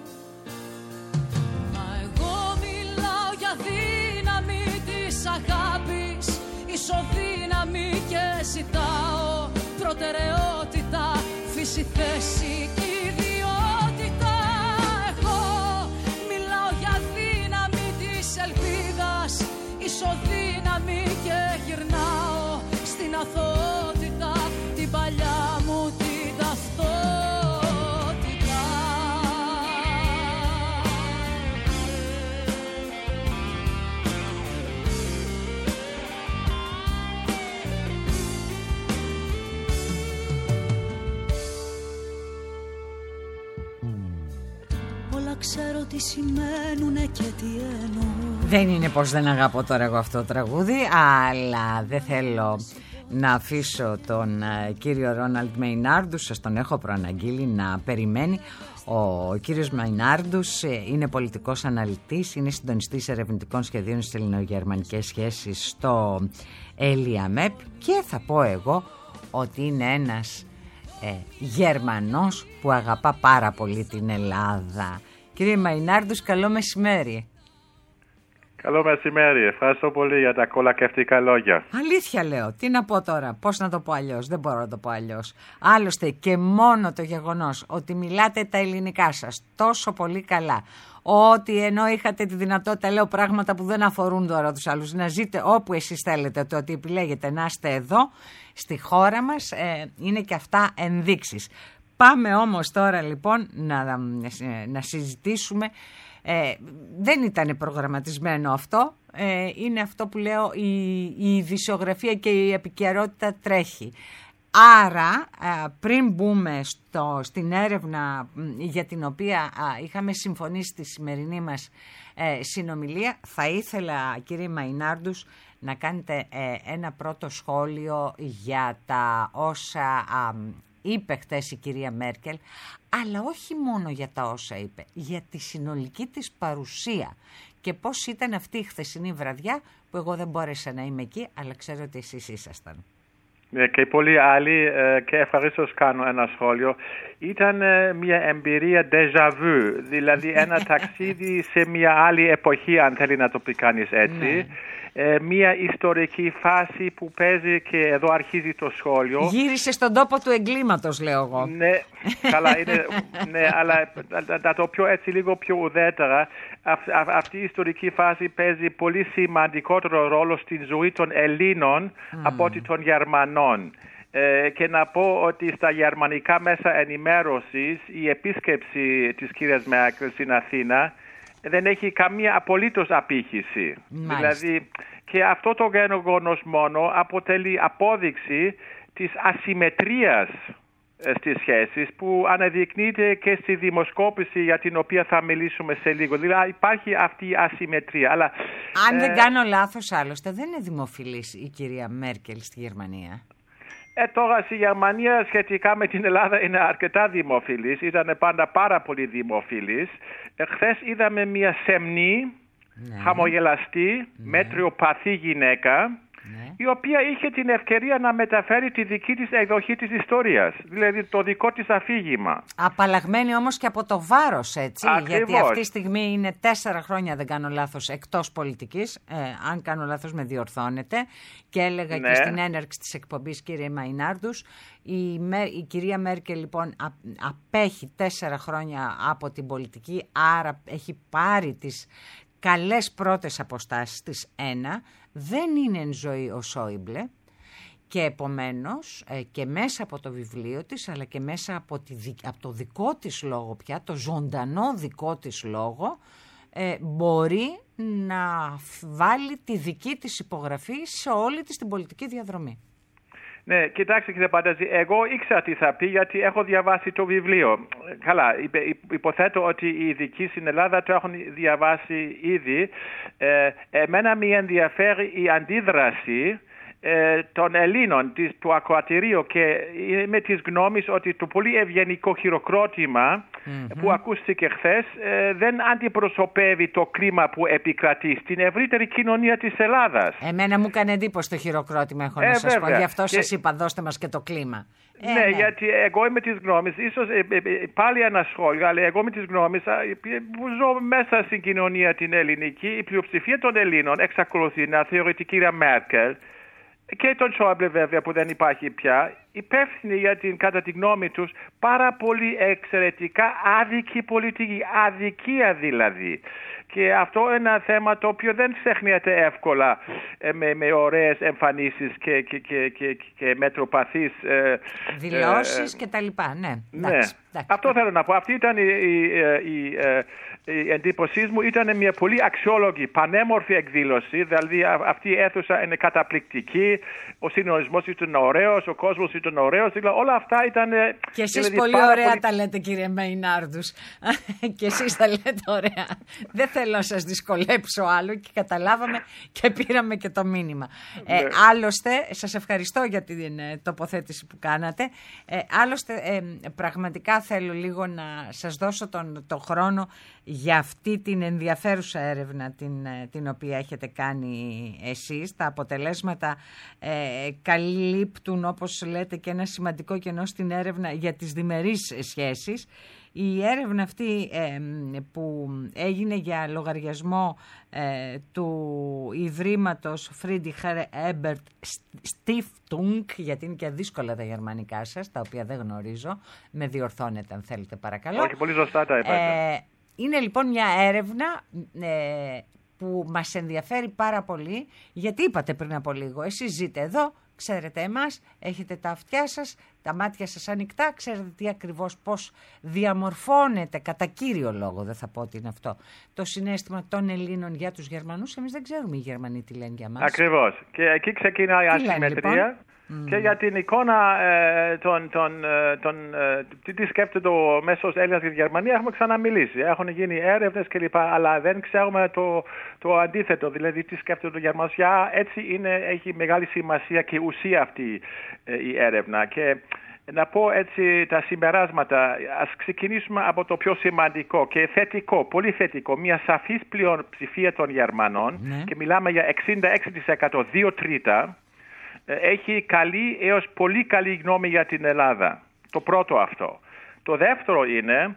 Μα εγώ μιλάω για δύναμη της αγάπης, ισοδύναμη και ζητάω προτεραιότητα, φύση, θέση και ιδιότητα. Εγώ μιλάω για δύναμη της ελπίδας, ισοδύναμη και γυρνάω στην αθωότητα, την παλιά μου την ταυτότητα. Ξέρω τι σημαίνουνε και τι εννοούν. Δεν είναι πως δεν αγαπώ τώρα εγώ αυτό το τραγούδι, αλλά δεν θέλω να αφήσω τον uh, κύριο Ρόναλντ Μεϊνάρντους, σας τον έχω προαναγγείλει, να περιμένει. Ο κύριος Μεϊνάρντους είναι πολιτικός αναλυτής, είναι συντονιστής ερευνητικών σχεδίων στις ελληνογερμανικές σχέσεις στο ΕΛΙΑΜΕΠ και θα πω εγώ ότι είναι ένας ε, Γερμανός που αγαπά πάρα πολύ την Ελλάδα. Κύριε Μεϊνάρντους, καλό μεσημέρι. Καλό μεσημέρι. Ευχαριστώ πολύ για τα κολακευτικά λόγια. Αλήθεια λέω. Τι να πω τώρα. Πώς να το πω αλλιώς. Δεν μπορώ να το πω αλλιώς. Άλλωστε και μόνο το γεγονός ότι μιλάτε τα ελληνικά σας τόσο πολύ καλά, ότι ενώ είχατε τη δυνατότητα, λέω πράγματα που δεν αφορούν τώρα τους άλλους, να ζείτε όπου εσείς θέλετε, το ότι επιλέγετε να είστε εδώ στη χώρα μας, ε, είναι και αυτά ενδείξεις. Πάμε όμως τώρα λοιπόν να, να συζητήσουμε. Ε, δεν ήταν προγραμματισμένο αυτό. Ε, είναι αυτό που λέω, η, η ειδησιογραφία και η επικαιρότητα τρέχει. Άρα πριν μπούμε στο, στην έρευνα για την οποία είχαμε συμφωνήσει στη σημερινή μας ε, συνομιλία, θα ήθελα, κύριε Μεϊνάρντους, να κάνετε ε, ένα πρώτο σχόλιο για τα όσα α, είπε χτες η κυρία Μέρκελ, αλλά όχι μόνο για τα όσα είπε, για τη συνολική της παρουσία και πώς ήταν αυτή η χθεσινή βραδιά που εγώ δεν μπόρεσα να είμαι εκεί, αλλά ξέρω ότι εσείς ήσασταν. Ναι, και πολλοί άλλοι, και ευχαρίστως κάνω ένα σχόλιο. Ήταν μια εμπειρία déjà vu, δηλαδή ένα ταξίδι σε μια άλλη εποχή, αν θέλει να το πει κανείς έτσι. Ναι. Ε, μια ιστορική φάση που παίζει και εδώ αρχίζει το σχόλιο. Γύρισε στον τόπο του εγκλήματος, λέω εγώ. Ναι, καλά είναι, ναι, αλλά να το πιο έτσι λίγο πιο ουδέτερα. Αυ, αυ, αυτή η ιστορική φάση παίζει πολύ σημαντικότερο ρόλο στην ζωή των Ελλήνων mm. από ότι των Γερμανών. Ε, και να πω ότι στα γερμανικά μέσα ενημέρωσης η επίσκεψη της κυρίας Μέρκελ στην Αθήνα δεν έχει καμία απολύτως απήχηση. Μάλιστα. Δηλαδή, και αυτό το γεγονός μόνο αποτελεί απόδειξη της ασυμμετρίας στις σχέσεις που αναδεικνύεται και στη δημοσκόπηση για την οποία θα μιλήσουμε σε λίγο. Δηλαδή υπάρχει αυτή η ασυμμετρία. Αλλά, Αν ε, δεν κάνω λάθος άλλωστε, δεν είναι δημοφιλής η κυρία Μέρκελ στη Γερμανία. Ε, τώρα στη Γερμανία σχετικά με την Ελλάδα είναι αρκετά δημοφιλής. Ήταν πάντα πάρα πολύ δημοφιλής. Ε, χθες είδαμε μια σεμνή, ναι. χαμογελαστή, ναι. μετριοπαθή γυναίκα, ναι. η οποία είχε την ευκαιρία να μεταφέρει τη δική της εκδοχή της ιστορίας, δηλαδή το δικό της αφήγημα. Απαλλαγμένη όμως και από το βάρος, έτσι, Ακριβώς. γιατί αυτή τη στιγμή είναι τέσσερα χρόνια, δεν κάνω λάθος, εκτός πολιτικής, ε, αν κάνω λάθος με διορθώνετε, και έλεγα ναι. και στην έναρξη της εκπομπής, κύριε Μαϊνάρντους, η, η κυρία Μέρκελ λοιπόν α, απέχει τέσσερα χρόνια από την πολιτική, άρα έχει πάρει τις καλές πρώτες αποστάσεις της, ένα, δεν είναι εν ζωή ο Σόιμπλε και επομένως ε, και μέσα από το βιβλίο της αλλά και μέσα από, τη, από το δικό της λόγο πια, το ζωντανό δικό της λόγο, ε, μπορεί να βάλει τη δική της υπογραφή σε όλη της την πολιτική διαδρομή. Ναι, κοιτάξτε κύριε Πανταζή, εγώ ήξερα τι θα πει γιατί έχω διαβάσει το βιβλίο. Καλά, υποθέτω ότι οι ειδικοί στην Ελλάδα το έχουν διαβάσει ήδη. Ε, εμένα με ενδιαφέρει η αντίδραση ε, των Ελλήνων, της, του ακροατηρίου, και είμαι της γνώμης ότι το πολύ ευγενικό χειροκρότημα mm-hmm. που ακούστηκε χθες ε, δεν αντιπροσωπεύει το κλίμα που επικρατεί στην ευρύτερη κοινωνία της Ελλάδας. Εμένα μου έκανε εντύπωση το χειροκρότημα, έχω να ε, σας βέβαια. πω. Γι' αυτό και... σας είπα, δώστε μας και το κλίμα. Ε, ναι, ναι, γιατί εγώ είμαι της γνώμης, ίσως ε, ε, πάλι ένα σχόλιο, αλλά εγώ είμαι της γνώμης που ζω μέσα στην κοινωνία την ελληνική, η πλειοψηφία των Ελλήνων εξακολουθεί να θεωρεί την κυρία Μέρκελ και τον Σόιμπλε βέβαια που δεν υπάρχει πια, υπεύθυνοι για την, κατά τη γνώμη τους, πάρα πολύ εξαιρετικά άδικη πολιτική, αδικία δηλαδή. Και αυτό είναι ένα θέμα το οποίο δεν ξεχνιέται εύκολα ε, με, με ωραίες εμφανίσεις και, και, και, και, και μετροπαθείς ε, δηλώσεις ε, και τα λοιπά, ναι. ναι. Εντάξει, εντάξει. Αυτό θέλω να πω. Αυτή ήταν η, η, η, η, η εντύπωσή μου. Ήταν μια πολύ αξιόλογη, πανέμορφη εκδήλωση. Δηλαδή αυτή η αίθουσα είναι καταπληκτική. Ο συνορισμός ήταν ωραίος, ο κόσμος ήταν ωραίος. Δηλαδή, όλα αυτά ήταν... Και εσείς δηλαδή, πολύ ωραία πολύ... τα λέτε κύριε Μαϊνάρντους. Και εσείς τα λέτε ωραία. Δεν θέλω να σας δυσκολέψω άλλο και καταλάβαμε και πήραμε και το μήνυμα. Ναι. Ε, άλλωστε, σας ευχαριστώ για την ε, τοποθέτηση που κάνατε. Ε, άλλωστε, ε, πραγματικά θέλω λίγο να σας δώσω τον, τον χρόνο για αυτή την ενδιαφέρουσα έρευνα την, την οποία έχετε κάνει εσείς. Τα αποτελέσματα ε, καλύπτουν, όπως λέτε, και ένα σημαντικό κενό στην έρευνα για τις διμερείς σχέσεις. Η έρευνα αυτή ε, που έγινε για λογαριασμό ε, του Ιδρύματος Friedrich Ebert Stiftung, γιατί είναι και δύσκολα τα γερμανικά σας, τα οποία δεν γνωρίζω, με διορθώνετε αν θέλετε παρακαλώ. Όχι, πολύ σωστά τα είπατε. Ε, είναι λοιπόν μια έρευνα ε, που μας ενδιαφέρει πάρα πολύ, γιατί είπατε πριν από λίγο, εσείς ζείτε εδώ, ξέρετε εμάς, έχετε τα αυτιά σας, τα μάτια σας ανοιχτά, ξέρετε τι ακριβώς πώς διαμορφώνεται, κατά κύριο λόγο, δεν θα πω ότι είναι αυτό, το συναίσθημα των Ελλήνων για τους Γερμανούς. Εμείς δεν ξέρουμε οι Γερμανοί τι λένε για μας. Ακριβώς. Και εκεί ξεκινάει η ασυμμετρία. Λοιπόν? Και mm. για την εικόνα ε, των, των, των, ε, τι, τι σκέφτεται ο μέσος Έλληνας για τη Γερμανία έχουμε ξαναμιλήσει. Έχουν γίνει έρευνες κλπ. Αλλά δεν ξέρουμε το, το αντίθετο, δηλαδή τι σκέφτεται ο Γερμανός. Έτσι είναι, έχει μεγάλη σημασία και ουσία αυτή ε, η έρευνα. Και να πω έτσι τα συμπεράσματα. Ας ξεκινήσουμε από το πιο σημαντικό και θετικό, πολύ θετικό. Μια σαφής πλειοψηφία των Γερμανών, mm. και μιλάμε για εξήντα έξι τοις εκατό, δύο τρίτα, έχει καλή έως πολύ καλή γνώμη για την Ελλάδα. Το πρώτο αυτό. Το δεύτερο είναι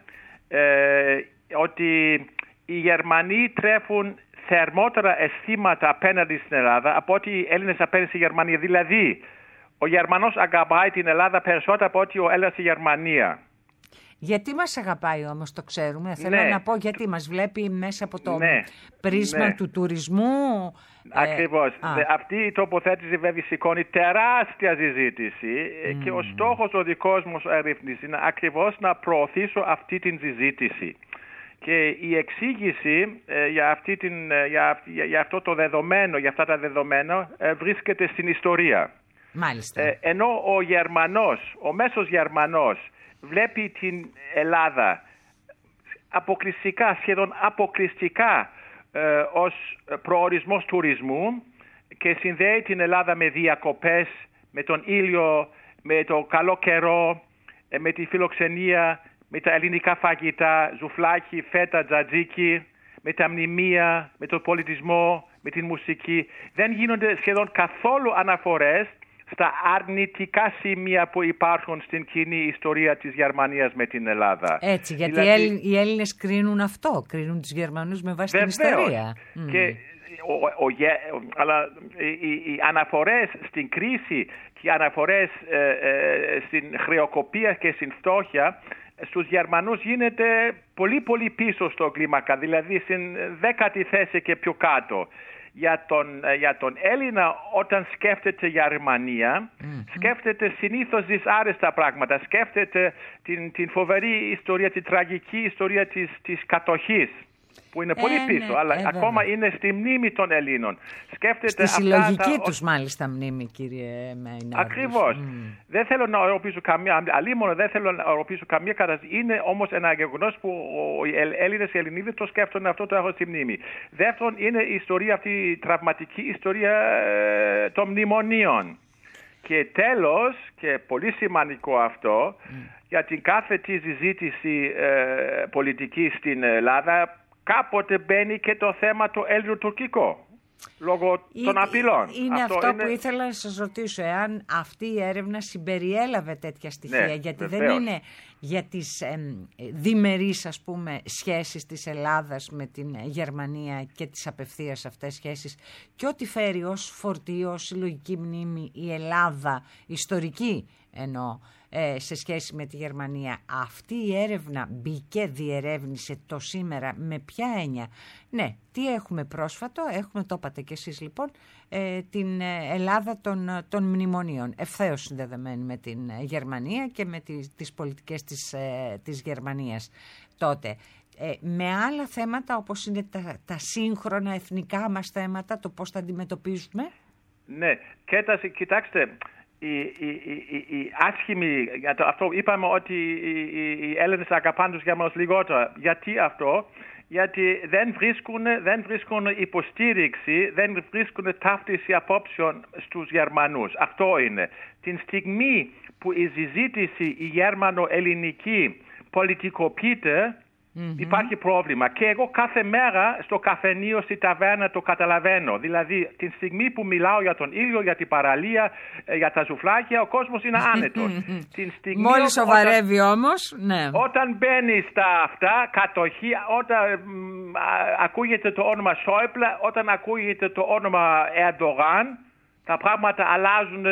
ε, ότι οι Γερμανοί τρέφουν θερμότερα αισθήματα απέναντι στην Ελλάδα από ότι οι Έλληνες απέναντι στη Γερμανία. Δηλαδή, ο Γερμανός αγαπάει την Ελλάδα περισσότερο από ότι ο Έλληνας στη Γερμανία. Γιατί μας αγαπάει όμως, το ξέρουμε. Θέλω ναι. να πω γιατί μας βλέπει μέσα από το ναι. πρίσμα ναι. του τουρισμού. Ακριβώς. Ε, Αυτή η τοποθέτηση βέβαια σηκώνει τεράστια συζήτηση mm. και ο στόχος ο δικός μου ερευνής είναι ακριβώς να προωθήσω αυτή την συζήτηση. Και η εξήγηση ε, για, αυτή την, για, για, για αυτό το δεδομένο, για αυτά τα δεδομένα ε, βρίσκεται στην ιστορία. Μάλιστα. Ε, ενώ ο Γερμανός, ο μέσος Γερμανός βλέπει την Ελλάδα αποκλειστικά, σχεδόν αποκλειστικά ε, ως προορισμός τουρισμού και συνδέει την Ελλάδα με διακοπές, με τον ήλιο, με το καλό καιρό, ε, με τη φιλοξενία, με τα ελληνικά φαγητά, ζουφλάκι, φέτα, τζατζίκι, με τα μνημεία, με τον πολιτισμό, με την μουσική. Δεν γίνονται σχεδόν καθόλου αναφορές στα αρνητικά σημεία που υπάρχουν στην κοινή ιστορία της Γερμανίας με την Ελλάδα. Έτσι, γιατί δηλαδή, οι Έλληνες κρίνουν αυτό, κρίνουν τους Γερμανούς με βάση βεβαίως, την ιστορία. Και ο, ο, ο, αλλά οι, οι αναφορές στην κρίση και οι αναφορές ε, ε, στην χρεοκοπία και στην φτώχεια στους Γερμανούς γίνεται πολύ πολύ πίσω στο κλίμακα, δηλαδή στην δέκατη θέση και πιο κάτω. Για τον, για τον Έλληνα όταν σκέφτεται Γερμανία, mm-hmm. σκέφτεται συνήθως δυσάρεστα πράγματα, σκέφτεται την, την φοβερή ιστορία, την τραγική ιστορία της, της κατοχής, που είναι πολύ ε, πίσω, ναι, αλλά ε, ακόμα είναι στη μνήμη των Ελλήνων. Σκέφτεται στη αυτά συλλογική τα... τους μάλιστα μνήμη, κύριε Μεϊνάρδης. Ακριβώς. Mm. Δεν θέλω να οροπήσω καμία, αλλήμον δεν θέλω να οροπήσω καμία κατάσταση. Είναι όμως ένα γεγονός που οι Έλληνες και οι Ελληνίδες το σκέφτονται αυτό, το έχουν στη μνήμη. Δεύτερον, είναι η ιστορία αυτή, η τραυματική ιστορία ε, των μνημονίων. Και τέλος, και πολύ σημαντικό αυτό, mm. για την κάθε τη συζήτηση ε, πολιτική στην Ελλάδα, κάποτε μπαίνει και το θέμα το ελληνοτουρκικό, λόγω είναι, των απειλών. Είναι αυτό, αυτό είναι... που ήθελα να σας ρωτήσω, εάν αυτή η έρευνα συμπεριέλαβε τέτοια στοιχεία, ναι, γιατί βεβαίως. Δεν είναι για τις ε, διμερείς, ας πούμε, σχέσεις της Ελλάδας με την Γερμανία και τις απευθείας αυτές σχέσεις και ό,τι φέρει ως φορτίο, συλλογική μνήμη η Ελλάδα, ιστορική εννοώ, σε σχέση με τη Γερμανία. Αυτή η έρευνα μπήκε, διερεύνησε το σήμερα με ποια έννοια? Ναι, τι έχουμε πρόσφατο? Έχουμε, το είπατε κι εσείς λοιπόν, την Ελλάδα των, των μνημονίων, ευθέως συνδεδεμένη με την Γερμανία και με τις, τις πολιτικές της, της Γερμανίας τότε. Ε, με άλλα θέματα όπως είναι τα, τα σύγχρονα εθνικά μας θέματα, το πώς τα αντιμετωπίζουμε. Ναι, και τα, κοιτάξτε, Οι, οι, οι, οι άσχημοι, αυτό είπαμε ότι οι, οι, οι Έλληνες αγαπάνε τους Γερμανούς λιγότερα. Γιατί αυτό? Γιατί δεν βρίσκουν, δεν βρίσκουν υποστήριξη, δεν βρίσκουν ταύτιση απόψεων στους Γερμανούς. Αυτό είναι. Την στιγμή που η συζήτηση η γερμανο-ελληνική πολιτικοποιείται, Mm-hmm. υπάρχει πρόβλημα. Και εγώ κάθε μέρα στο καφενείο, στη ταβέρνα το καταλαβαίνω. Δηλαδή την στιγμή που μιλάω για τον ήλιο, για την παραλία, για τα ζουφλάκια, ο κόσμος είναι άνετος. Την στιγμή μόλις σοβαρεύει όμως, ναι. Όταν μπαίνει στα αυτά, κατοχή, όταν μ, α, ακούγεται το όνομα Σόιπλα, όταν ακούγεται το όνομα Ερντογάν, τα πράγματα αλλάζουν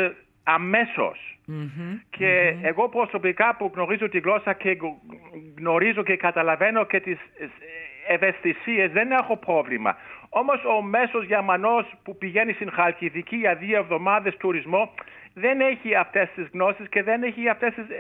αμέσως. Mm-hmm, και mm-hmm. εγώ προσωπικά που γνωρίζω τη γλώσσα και γνωρίζω και καταλαβαίνω και τις ευαισθησίες, δεν έχω πρόβλημα. Όμως ο μέσος Γερμανός που πηγαίνει στην Χαλκιδική για δύο εβδομάδες τουρισμό δεν έχει αυτές τις γνώσεις και δεν έχει αυτές τις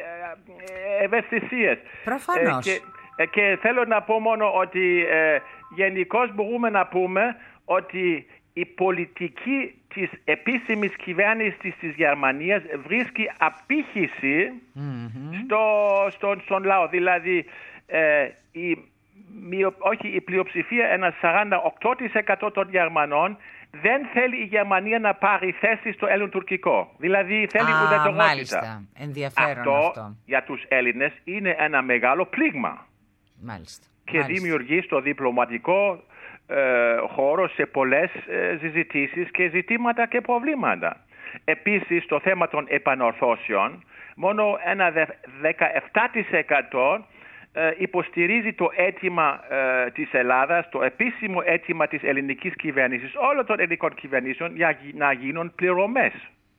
ευαισθησίες. Προφανώς. Ε, και, και θέλω να πω μόνο ότι ε, γενικώς μπορούμε να πούμε ότι η πολιτική της επίσημης κυβέρνησης της Γερμανίας βρίσκει απήχηση mm-hmm. στο, στο, στον λαό. Δηλαδή, ε, η, μειο, όχι, η πλειοψηφία, ένα σαράντα οκτώ τοις εκατό των Γερμανών δεν θέλει η Γερμανία να πάρει θέση στο ελληνοτουρκικό. Δηλαδή θέλει ah, ουδετερότητα. Μάλιστα, ενδιαφέρον αυτό, αυτό για τους Έλληνες είναι ένα μεγάλο πλήγμα. Μάλιστα. Και μάλιστα. δημιουργεί στο διπλωματικό Ε, χώρο σε πολλές ε, συζητήσεις και ζητήματα και προβλήματα. Επίσης, το θέμα των επανορθώσεων, μόνο ένα δεκαεπτά τοις εκατό ε, υποστηρίζει το αίτημα ε, της Ελλάδας, το επίσημο αίτημα της ελληνικής κυβέρνησης, όλων των ελληνικών κυβερνήσεων, για να γίνουν πληρωμές.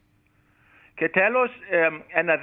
Και τέλος, ένα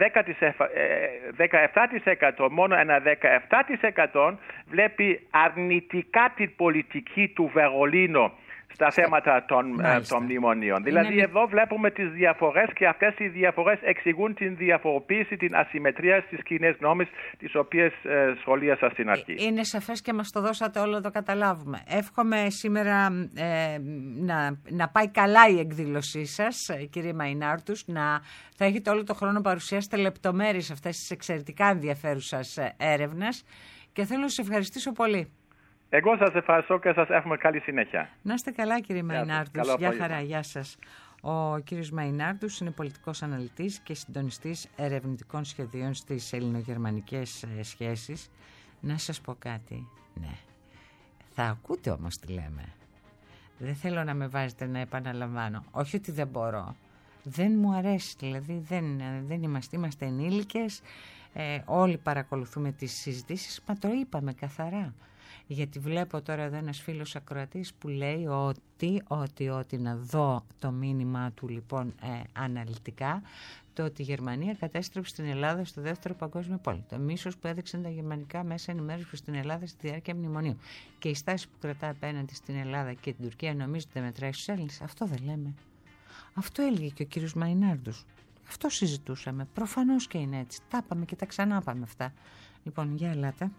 δεκαεπτά τοις εκατό, μόνο ένα δεκαεπτά τοις εκατό βλέπει αρνητικά την πολιτική του Βερολίνου στα θέματα των, ε, των μνημονίων. Δηλαδή Είναι... εδώ βλέπουμε τις διαφορές και αυτές οι διαφορές εξηγούν την διαφοροποίηση, την ασυμμετρία στις κοινές γνώμες, τις οποίες ε, σχολίασα στην αρχή. Είναι σαφές και μας το δώσατε όλο, το καταλάβουμε. Εύχομαι σήμερα ε, να, να πάει καλά η εκδήλωσή σας, κύριε Μαϊνάρτους, να θα έχετε όλο το χρόνο παρουσιάσετε λεπτομέρειες αυτές τις εξαιρετικά ενδιαφέρουσας έρευνας και θέλω να σας ευχαριστήσω πολύ. Εγώ σας ευχαριστώ και σας εύχομαι καλή συνέχεια. Να είστε καλά, κύριε Μαϊνάρτους. Γεια χαρά, γεια σας. Ο κύριος Μαϊνάρτους είναι πολιτικός αναλυτής και συντονιστής ερευνητικών σχεδίων στις ελληνογερμανικές σχέσεις. Να σας πω κάτι, ναι. Θα ακούτε όμως τι λέμε. Δεν θέλω να με βάζετε να επαναλαμβάνω. Όχι ότι δεν μπορώ. Δεν μου αρέσει, δηλαδή δεν, δεν είμαστε, είμαστε ενήλικες. Ε, όλοι παρακολουθούμε τις συζητήσεις, μα το είπαμε καθαρά. Γιατί βλέπω τώρα εδώ ένας φίλος ακροατής που λέει ότι, ότι, ότι να δω το μήνυμα του λοιπόν ε, αναλυτικά, το ότι η Γερμανία κατέστρεψε την Ελλάδα στο δεύτερο παγκόσμιο πόλεμο. Το μίσος που έδειξαν τα γερμανικά μέσα ενημέρωση προς την Ελλάδα στη διάρκεια μνημονίου. Και η στάση που κρατά απέναντι στην Ελλάδα και την Τουρκία νομίζω ότι δεν μετράει στους Έλληνες. Αυτό δεν λέμε. Αυτό έλεγε και ο κύριος Μαϊνάρντους. Αυτό συζητούσαμε. Προφανώς και είναι έτσι. Τα είπαμε και τα ξανά πάμε αυτά. Λοιπόν, για ελάτε.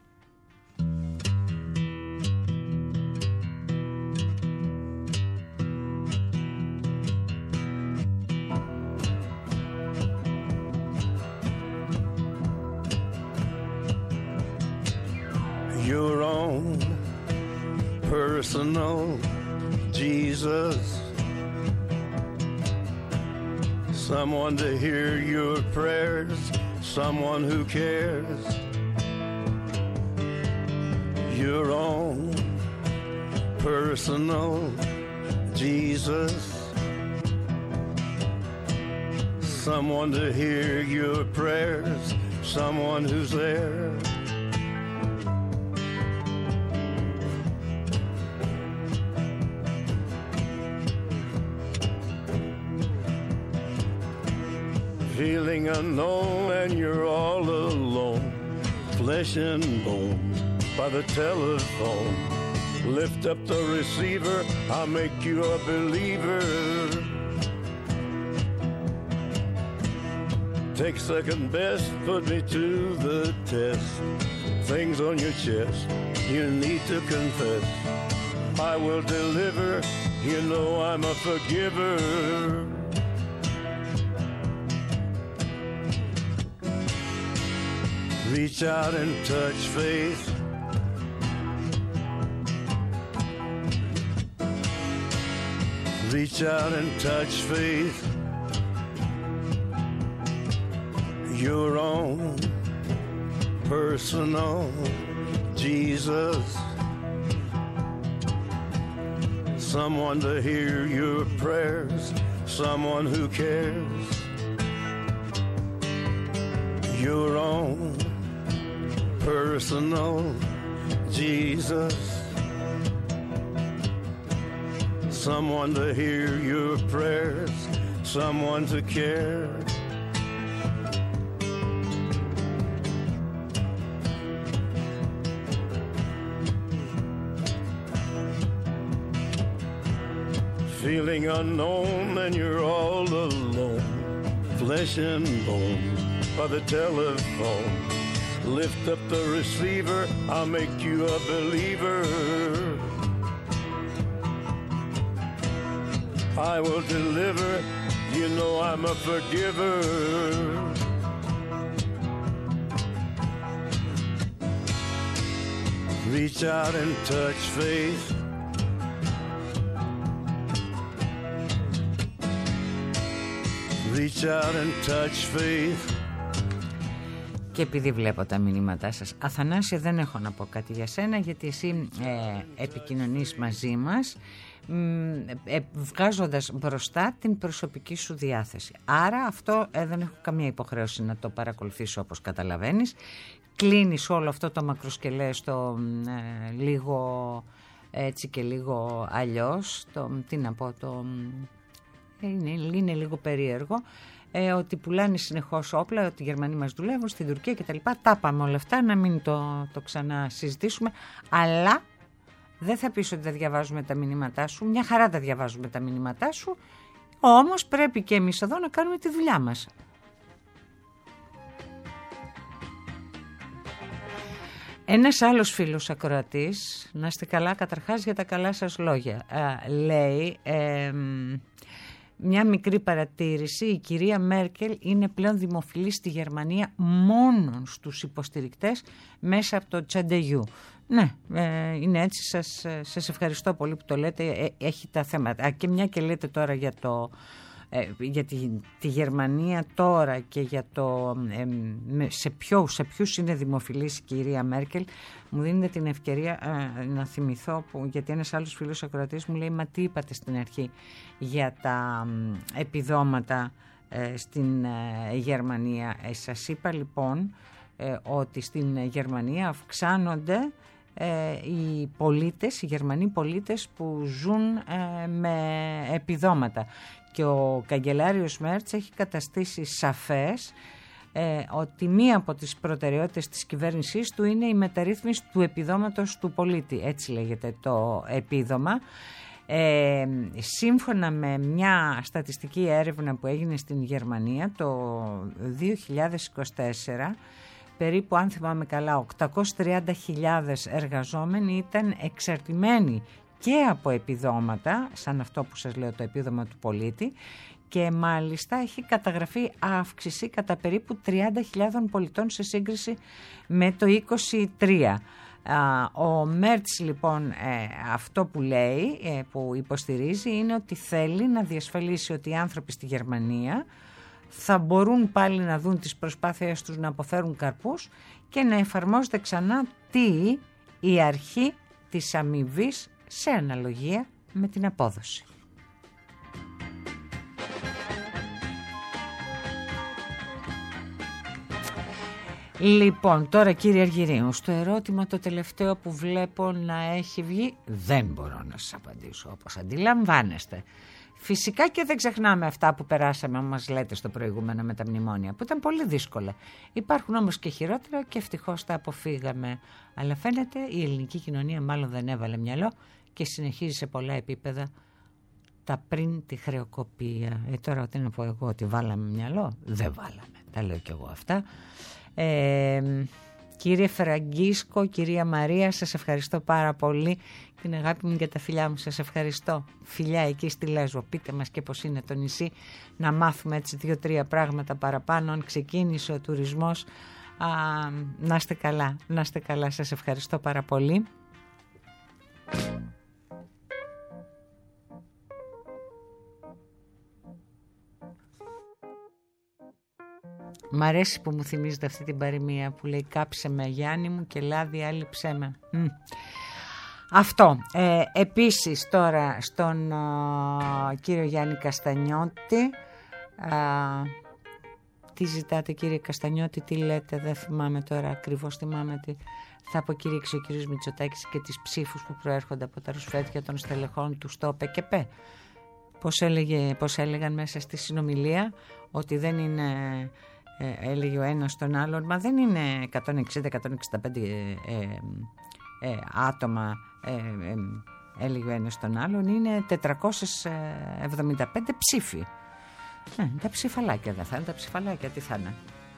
Your own personal Jesus, someone to hear your prayers, someone who cares. Your own personal Jesus, someone to hear your prayers, someone who's there. Feeling unknown and you're all alone, flesh and bone by the telephone. Lift up the receiver, I'll make you a believer. Take second best, put me to the test. Things on your chest, you need to confess. I will deliver, you know I'm a forgiver. Reach out and touch faith. Reach out and touch faith. Your own personal Jesus. Someone to hear your prayers, someone who cares. Your own personal Jesus, someone to hear your prayers, someone to care. Feeling unknown and you're all alone, flesh and bone by the telephone. Lift up the receiver, I'll make you a believer. I will deliver, you know I'm a forgiver. Reach out and touch faith. Reach out and touch faith. Και επειδή βλέπω τα μηνύματά σας, Αθανάση, δεν έχω να πω κάτι για σένα, γιατί εσύ ε, επικοινωνείς μαζί μας ε, βγάζοντας μπροστά την προσωπική σου διάθεση. Άρα αυτό ε, δεν έχω καμία υποχρέωση να το παρακολουθήσω, όπως καταλαβαίνεις. Κλείνεις όλο αυτό το μακροσκελές, το ε, λίγο έτσι και λίγο αλλιώς, το, τι να πω, το, ε, είναι, είναι λίγο περίεργο. Ε, ότι πουλάνε συνεχώς όπλα, ότι οι Γερμανοί μας δουλεύουν στην Τουρκία κτλ. Τα πάμε όλα αυτά, να μην το, το ξανασυζητήσουμε. Αλλά Δεν θα πεις ότι δεν διαβάζουμε τα μηνύματά σου. Μια χαρά τα διαβάζουμε τα μηνύματά σου. Όμως πρέπει και εμείς εδώ να κάνουμε τη δουλειά μας. Ένας άλλος φίλος ακροατής, να είστε καλά καταρχάς για τα καλά σας λόγια, Α, λέει ε, μια μικρή παρατήρηση, η κυρία Μέρκελ είναι πλέον δημοφιλής στη Γερμανία μόνο στους υποστηρικτές μέσα από το Τσαντεγιού. Ναι, ε, είναι έτσι, σας, σας ευχαριστώ πολύ που το λέτε, ε, έχει τα θέματα. Α, και μια και λέτε τώρα για το... για τη, τη Γερμανία τώρα και για το ε, σε, ποιο, σε ποιους είναι δημοφιλής η κυρία Μέρκελ, μου δίνετε την ευκαιρία ε, να θυμηθώ που, γιατί ένας άλλος φίλος ακροατής μου λέει, μα τι είπατε στην αρχή για τα ε, επιδόματα ε, στην ε, Γερμανία. Ε, σας είπα λοιπόν ε, ότι στην Γερμανία αυξάνονται ε, οι πολίτες, οι Γερμανοί πολίτες που ζουν ε, με επιδόματα. Και ο καγκελάριος Μέρτς έχει καταστήσει σαφές ε, ότι μία από τις προτεραιότητες της κυβέρνησής του είναι η μεταρρύθμιση του επιδόματος του πολίτη. Έτσι λέγεται το επίδομα. Ε, σύμφωνα με μια στατιστική έρευνα που έγινε στην Γερμανία το δύο χιλιάδες είκοσι τέσσερα, περίπου, αν θυμάμαι καλά, οκτακόσιες τριάντα χιλιάδες εργαζόμενοι ήταν εξαρτημένοι και από επιδόματα, σαν αυτό που σας λέω, το επίδομα του πολίτη, και μάλιστα έχει καταγραφεί αύξηση κατά περίπου τριάντα χιλιάδες πολιτών σε σύγκριση με το είκοσι τρία. Ο Μέρτς λοιπόν αυτό που λέει, που υποστηρίζει, είναι ότι θέλει να διασφαλίσει ότι οι άνθρωποι στη Γερμανία θα μπορούν πάλι να δουν τις προσπάθειες τους να αποφέρουν καρπούς και να εφαρμόζεται ξανά τι, η αρχή της αμοιβής σε αναλογία με την απόδοση. Λοιπόν, τώρα κύριε Αργυρίου, στο ερώτημα το τελευταίο που βλέπω να έχει βγει, δεν μπορώ να σας απαντήσω, όπως αντιλαμβάνεστε. Φυσικά και δεν ξεχνάμε αυτά που περάσαμε, μας λέτε στο προηγούμενο με τα μνημόνια, που ήταν πολύ δύσκολα. Υπάρχουν όμως και χειρότερα και ευτυχώς τα αποφύγαμε. Αλλά φαίνεται η ελληνική κοινωνία μάλλον δεν έβαλε μυαλό και συνεχίζει σε πολλά επίπεδα τα πριν τη χρεοκοπία. Ε, τώρα τι να πω εγώ, ότι βάλαμε μυαλό? Δεν βάλαμε, τα λέω κι εγώ αυτά. Ε, κύριε Φραγκίσκο, κυρία Μαρία, σας ευχαριστώ πάρα πολύ. Την αγάπη μου για τα φιλιά μου, σας ευχαριστώ. Φιλιά εκεί στη Λέσβο, πείτε μας και πως είναι το νησί, να μάθουμε έτσι δύο-τρία πράγματα παραπάνω. Αν ξεκίνησε ο τουρισμός, α, να είστε καλά, να είστε καλά, σας ευχαριστώ πάρα πολύ. Μ' αρέσει που μου θυμίζετε αυτή την παροιμία που λέει κάψε με Γιάννη μου και λάδι άλυψέ με. Mm. Αυτό. Ε, επίσης τώρα στον ο, κύριο Γιάννη Καστανιώτη. Α, τι ζητάτε κύριε Καστανιώτη, τι λέτε, δεν θυμάμαι τώρα ακριβώς, θυμάμαι τι θα αποκηρύξει ο κύριος Μητσοτάκης και τις ψήφους που προέρχονται από τα ρουσφέτια των στελεχών του στο ΠΚΠ. Πώς, έλεγε, πώς έλεγαν μέσα στη συνομιλία ότι δεν είναι... Ε, έλεγε ο ένας τον άλλον, μα δεν είναι εκατόν εξήντα με εκατόν εξήντα πέντε ε, ε, ε, άτομα, ε, ε, έλεγε ο ένας τον άλλον, είναι τετρακόσιες εβδομήντα πέντε ψήφοι. Ε, τα ψηφαλάκια δεν θα είναι, τα ψηφαλάκια τι θα είναι.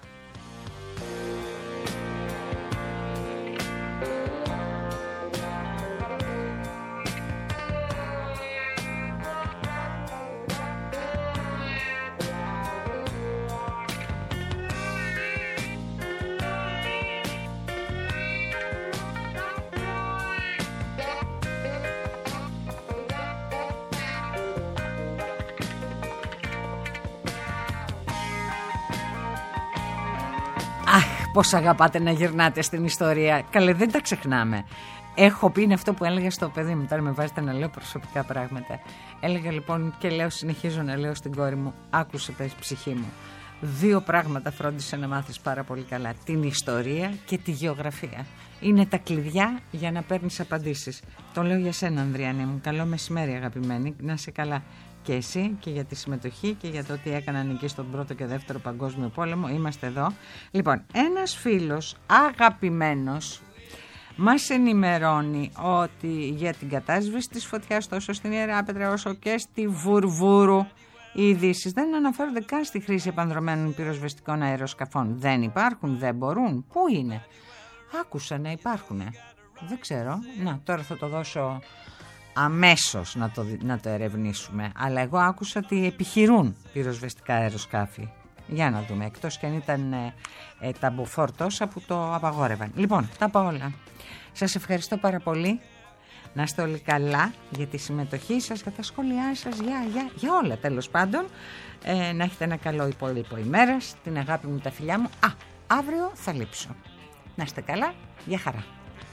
Πώς αγαπάτε να γυρνάτε στην ιστορία. Καλέ, δεν τα ξεχνάμε. Έχω πει, είναι αυτό που έλεγα στο παιδί μου. Τώρα με βάζετε να λέω προσωπικά πράγματα. Έλεγα λοιπόν και λέω, συνεχίζω να λέω στην κόρη μου, άκουσε πες ψυχή μου. Δύο πράγματα φρόντισε να μάθεις πάρα πολύ καλά. Την ιστορία και τη γεωγραφία. Είναι τα κλειδιά για να παίρνεις απαντήσεις. Το λέω για σένα, Ανδριανή μου. Καλό μεσημέρι, αγαπημένη. Να είσαι καλά. Και εσύ και για τη συμμετοχή και για το τι έκαναν εκεί στον πρώτο και δεύτερο παγκόσμιο πόλεμο. Είμαστε εδώ. Λοιπόν, ένας φίλος αγαπημένος μας ενημερώνει ότι για την κατάσβεση της φωτιάς τόσο στην Ιεράπετρα όσο και στη Βουρβούρου οι ειδήσεις δεν αναφέρονται καν στη χρήση επανδρομένων πυροσβεστικών αεροσκαφών. Δεν υπάρχουν, δεν μπορούν. Πού είναι? Άκουσα να υπάρχουν. Δεν ξέρω. Να, τώρα θα το δώσω αμέσως να το, να το ερευνήσουμε. Αλλά εγώ άκουσα ότι επιχειρούν πυροσβεστικά αεροσκάφη. Για να δούμε, εκτός και αν ήταν ε, ε, τα μποφόρ τόσα που το απαγόρευαν. Λοιπόν, τα πάω όλα. Σας ευχαριστώ πάρα πολύ. Να είστε όλοι καλά για τη συμμετοχή σας, για τα σχόλιά σας, για, για, για όλα τέλος πάντων. Ε, να έχετε ένα καλό υπόλοιπο ημέρας, την αγάπη μου, τα φιλιά μου. Α, αύριο θα λείψω. Να είστε καλά, για χαρά.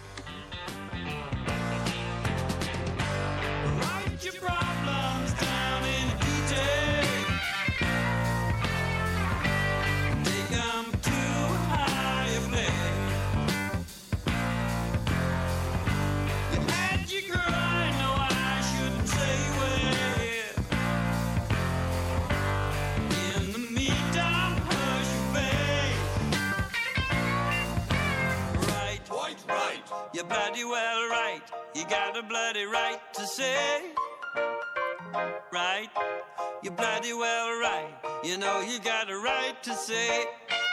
You're bloody well right. You got a bloody right to say. Right. You're bloody well right. You know you got a right to say.